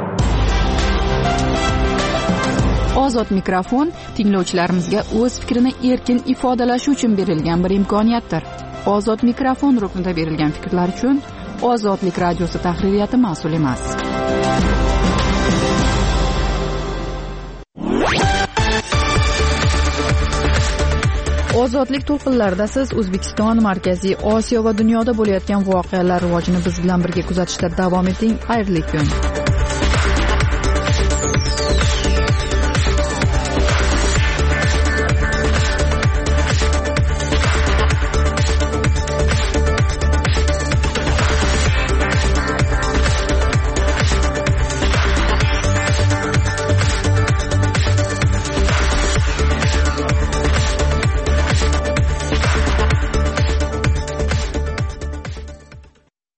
Ozod mikrofon tinglovchilarimizga o'z fikrini erkin ifodalashi uchun berilgan bir imkoniyatdir. Ozod mikrofon ruknida berilgan fikrlar uchun Ozodlik radiosi tahririyati mas'ul emas. Ozodlik to'lqinlarida siz O'zbekiston, Markaziy Osiyo va dunyoda bo'layotgan voqealar rivojini biz bilan birga kuzatishda davom eting. Xayrli kun.